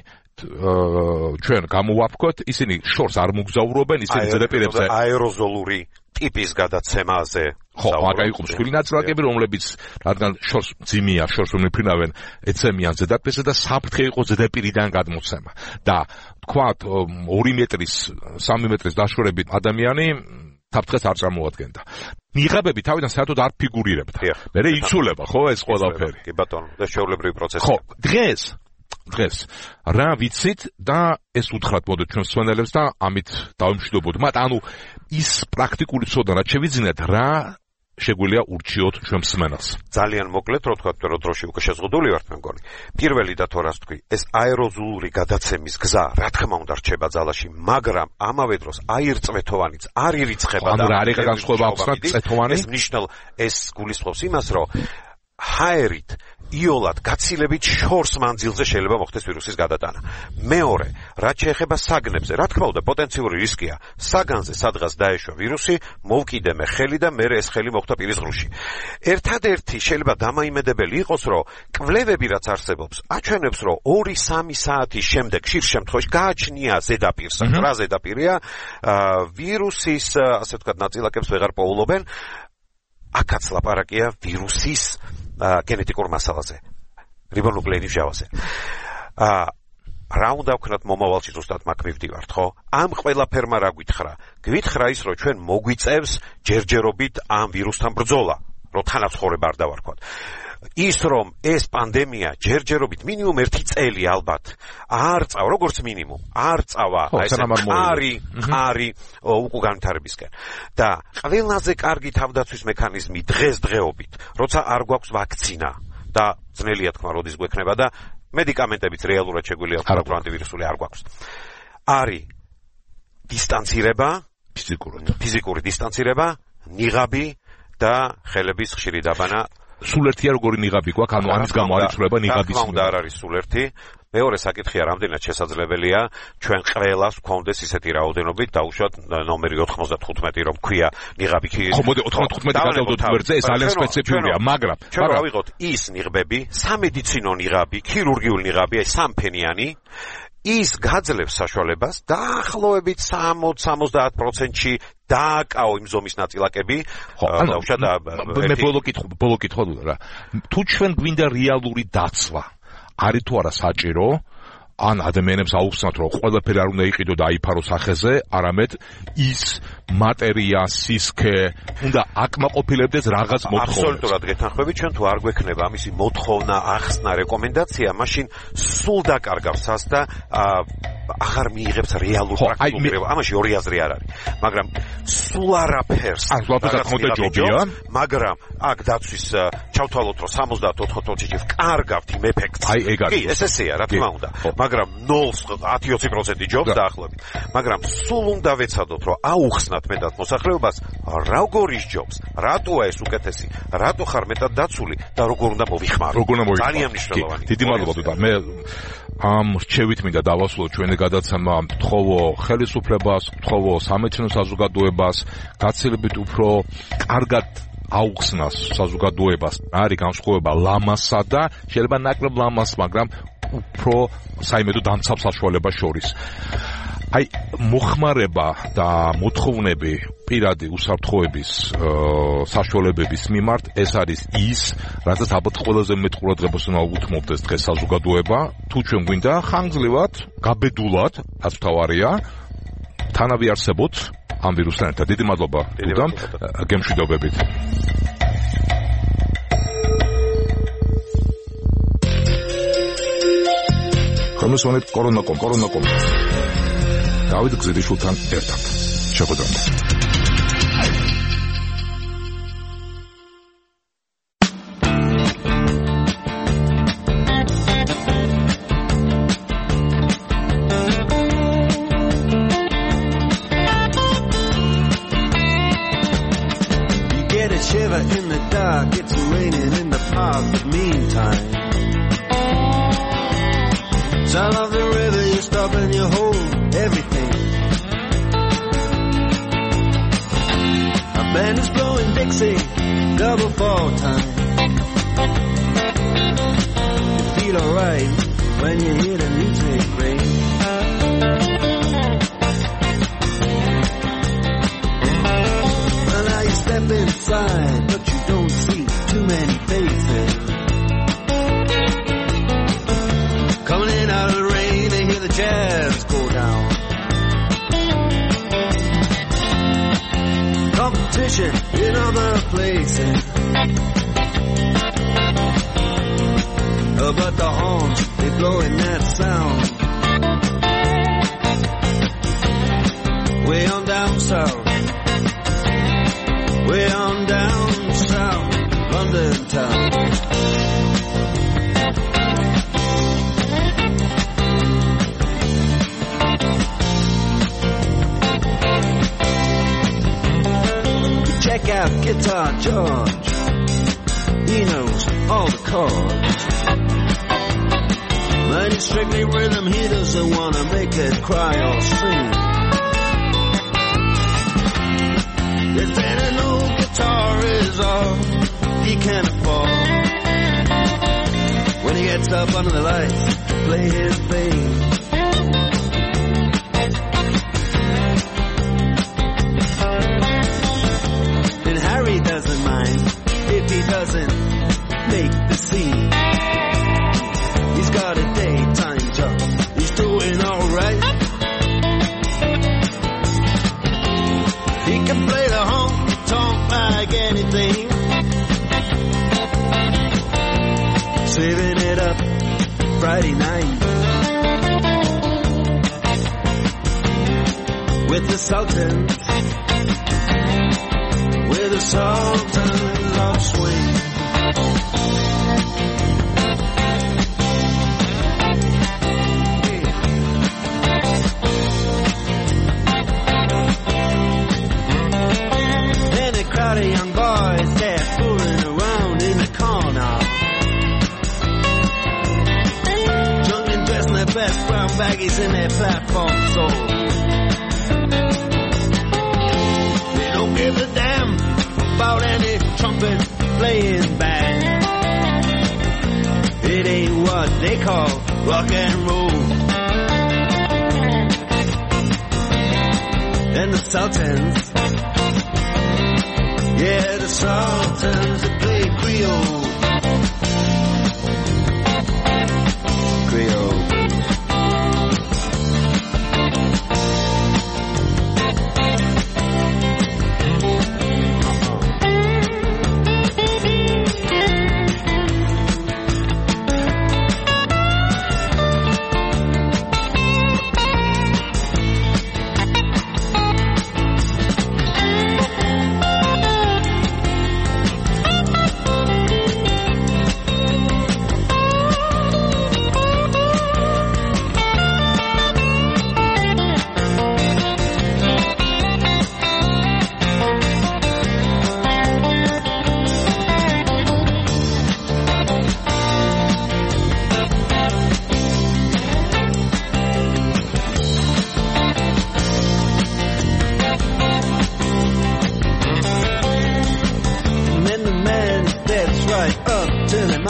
ჩვენ გამოვაფქვათ, ისინი შორს არ მოგზაურობენ, ისინი ზედაპირებზე აეროზოლური ტიპის გადაცემაზე. ხო, მაგა იყო მსხვილი ნაწილაკები, რომლებიც რადგან შორს ძიმია, შორს რომ მიფრინავენ, ეცემიან ზედაპირზე და საფრთხე იყო ზედაპირიდან გადმოცემა. და თქვათ ორი მეტრის, სამი მეტრის დაშორებით ადამიანი საფრთხეს არ წარმოადგენდა. ნიღაბები თავიდან საერთოდ არ ფიგურირებდა. მერე იცულება, ხო, ეს ყველაფერი. კი ბატონო, და შეულებრივი პროცესი. ხო, დღეს, დღეს რა ვიცით და ეს უთხრათ მოდით ჩვენ მსმენელებს და ამით დავიმშვიდობოთ. მაგრამ ანუ ის პრაქტიკული ცოდნა რაც შევიძინეთ, რა შეგვიძლია ურჩიოთ ჩვენ მსმენელს. ძალიან მოკლედ, რო თქვა, რომ დროში უკვე შეზღუდული ვართ მე მგონი. პირველი და თორას თქვი, ეს აეროზულური გადაცემის გზა, რა თქმა უნდა, რჩება ძალაში, მაგრამ ამავე დროს აირწვეთოვანიც არ ირიცხება და არ არის განსხვავება აქვს რა წეთოვანი. ეს ნიშნულ ეს გულისხმობს იმას, რომ ჰაერით იოლად გაცილებით შორს მანძილზე შეიძლება მოხდეს ვირუსის გადატანა. მეორე, რაც შეეხება საგნებზე, რა თქმა უნდა, პოტენციური რისკია. საგანზე სადღაც დაეშვა ვირუსი, მოვკიდე მე ხელი და მე ეს ხელი მოხდა პირის ღრუში. ერთადერთი შეიძლება დამაიმედებელი იყოს, რომ კვლევები რაც არსებობს, აჩვენებს, რომ ორი სამი საათის შემდეგ ხშირ შემთხვევაში გააჩნია ზედაპირს, რა ზედაპირია, ვირუსის, ასე ვთქვათ, ნაწილაკებს ვეღარ პოულობენ. აქაც ლაპარაკია ვირუსის გენეტიკურ მასალაზე, რიბონუკლეინის მჟავაზე. რა უნდა ვქნათ მომავალში ზუსტად მაგ მივდივართ, ხო? ამ ყველაფერმა რა გვითხრა? გვითხრა ის, რომ ჩვენ მოგვიწევს ჯერჯერობით ამ ვირუსთან ბრძოლა, რომ თანაცხოვრება არ დავარქვათ. ის რომ ეს პანდემია ჯერჯერობით მინიმუმ ერთი წელი ალბათ არ წავა, როგორც მინიმუმ არ წავა ეს ყარი, ყარი უკუ განვითარებისკენ. და ყველაზე კარგი თავდაცვის მექანიზმი დღესდღეობით, როცა არ გვაქვს ვაქცინა და ძნელია თქმა, როდის გვექნება და მედიკამენტებიც რეალურად შეგვიძლია ვქნათ, რომ ანტივირუსული არ გვაქვს. არის დისტანცირება, ფიზიკური, ფიზიკური დისტანცირება, ნიღაბი და ხელების ხშირი დაბანა. სულ ერთია როგორი ნიღაბი გვაქვს, ანუ ამის გამო არ იცვლება ნიღაბის. თქმა უნდა არ არის სულ ერთი. მეორე საკითხია, რამდენად შესაძლებელია ჩვენ ყველას გვქონდეს ისეთი რაოდენობით, დაუშვათ ნომერი ოთხმოცდათხუთმეტი, რომ ქვია ნიღაბი კი. ხო, მოდი ოთხმოცდათხუთმეტი გადავდოთ გვერდზე, ეს ძალიან სპეციფიურია, მაგრამ ჩვენ რა ვიღოთ ის ნიღბები, სამედიცინო ნიღაბი, ქირურგიული ნიღაბი, აი სამფენიანი, ის გაძლევს საშუალებას დაახლოებით სამოცდა სამოცდაათ პროცენტში დააკაო იმ ზომის ნაწილაკები. ხო, ანუ მე ბოლო კითხვა, ბოლო კითხვა რა. თუ ჩვენ გვინდა რეალური დაცვა, არის თუ არა საჭირო, ან ადამიანებს აუხსნათ, რომ ყველაფერი არ უნდა იყიდო და აიფარო სახეზე, არამედ ის მატერია, სისქე უნდა აკმაყოფილებდეს რაღაც მოთხოვნებს. აბსოლუტურად გეთანხმებით, ჩვენ თუ არ გვექნება ამისი მოთხოვნა, ახსნა, რეკომენდაცია, მაშინ სულ დაკარგავს ას და აღარ მიიღებს რეალურ პრაქტიკულ, ამაში ორი აზრი არ არის. მაგრამ სულ არაფერს. ან ლაპარაკ ხმოდა ჯობია, მაგრამ აქ დაცვის ჩავთვალოთ, რომ სამოცდაათ ოთხმოცდაათ პროცენტი კარგავთ იმ ეფექტს. აი ეგ არის. კი, ეს ესეა, რა თქმა უნდა. მაგრამ ნულს ათი ოცი პროცენტი ჯობს დაახლოებით. მაგრამ სულ უნდა ვეცადოთ, რომ აუხსნათ მეტად მოსახლეობას, როგორ ისჯობს, რატოა ეს უკეთესი, რატო ხარ მეტად დაცული და როგორ უნდა მოვიხმარო. როგორ უნდა მოვიხმარო. ძალიან მნიშვნელოვანი. დიდი მადლობა და მე ამ რჩევით მინდა დავასრულო ჩვენი გადაცემა, მთხოვო ხელისუფლებას, მთხოვო სამეცნიერო საზოგადოებას, გაცილებით უფრო კარგად აუხსნას საზოგადოებას, არის განსხვავება ლამასა და შეიძლება ნაკლებ ლამას, მაგრამ უფრო საიმედო დამცავ საშუალებას შორის. აი, მოხმარება და მოთხოვნები პირადი უსაფრთხოების საშუალებების მიმართ, ეს არის ის, რასაც ალბათ ყველაზე მეტ ყურადღებას უნდა უთმობდეს დღეს საზოგადოება. თუ ჩვენ გვინდა ხანგრძლივად, გაბედულად, რაც მთავარია, თანავე არსებოთ ამ ვირუსთან ერთად. დიდი მადლობა გუდამ, გემშვიდობებით. კომისიონით კორონაკომ, კორონაკომ. დავით გზირიშვილთან ერთად. შეხვედრამდე. In the dark, it's raining in the park, but meantime, sound of the river, you stop and you hold everything. A band is blowing Dixie, double fall time. You feel alright when you hear the music ring. Well, now you step inside, but you don't see too many faces. Coming in out of the rain, they hear the jazz go down. Competition in other places, uh, but the horns, they blowing that sound. Way on down south, way on down south, London town. Check out Guitar George, he knows all the chords. But it's strictly rhythm, he doesn't want to make it cry or sing. If any old guitar is all he can afford, when he gets up under the lights to play his thing, then Harry doesn't mind if he doesn't make the scene. He's got a daytime job, he's doing alright. He can play the honky-tonk like anything, saving it up Friday night with the Sultans, with the Sultans of Swing. Crowd of young boys, they're fooling around in the corner, drunk and dressed in their best brown baggies in their platform soles. They don't give a damn about any trumpet playing band. It ain't what they call rock and roll. And the Sultans, yeah, the Sultans that play Creole. Creole.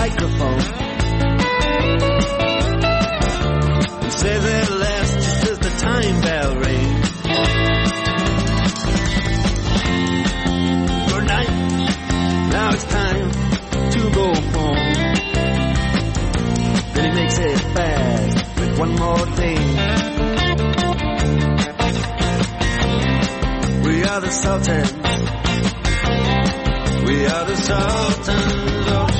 microphone and say their last just as the time bell rings. Good night, now it's time to go home. Then he makes it fast with one more thing. We are the Sultans. We are the Sultans of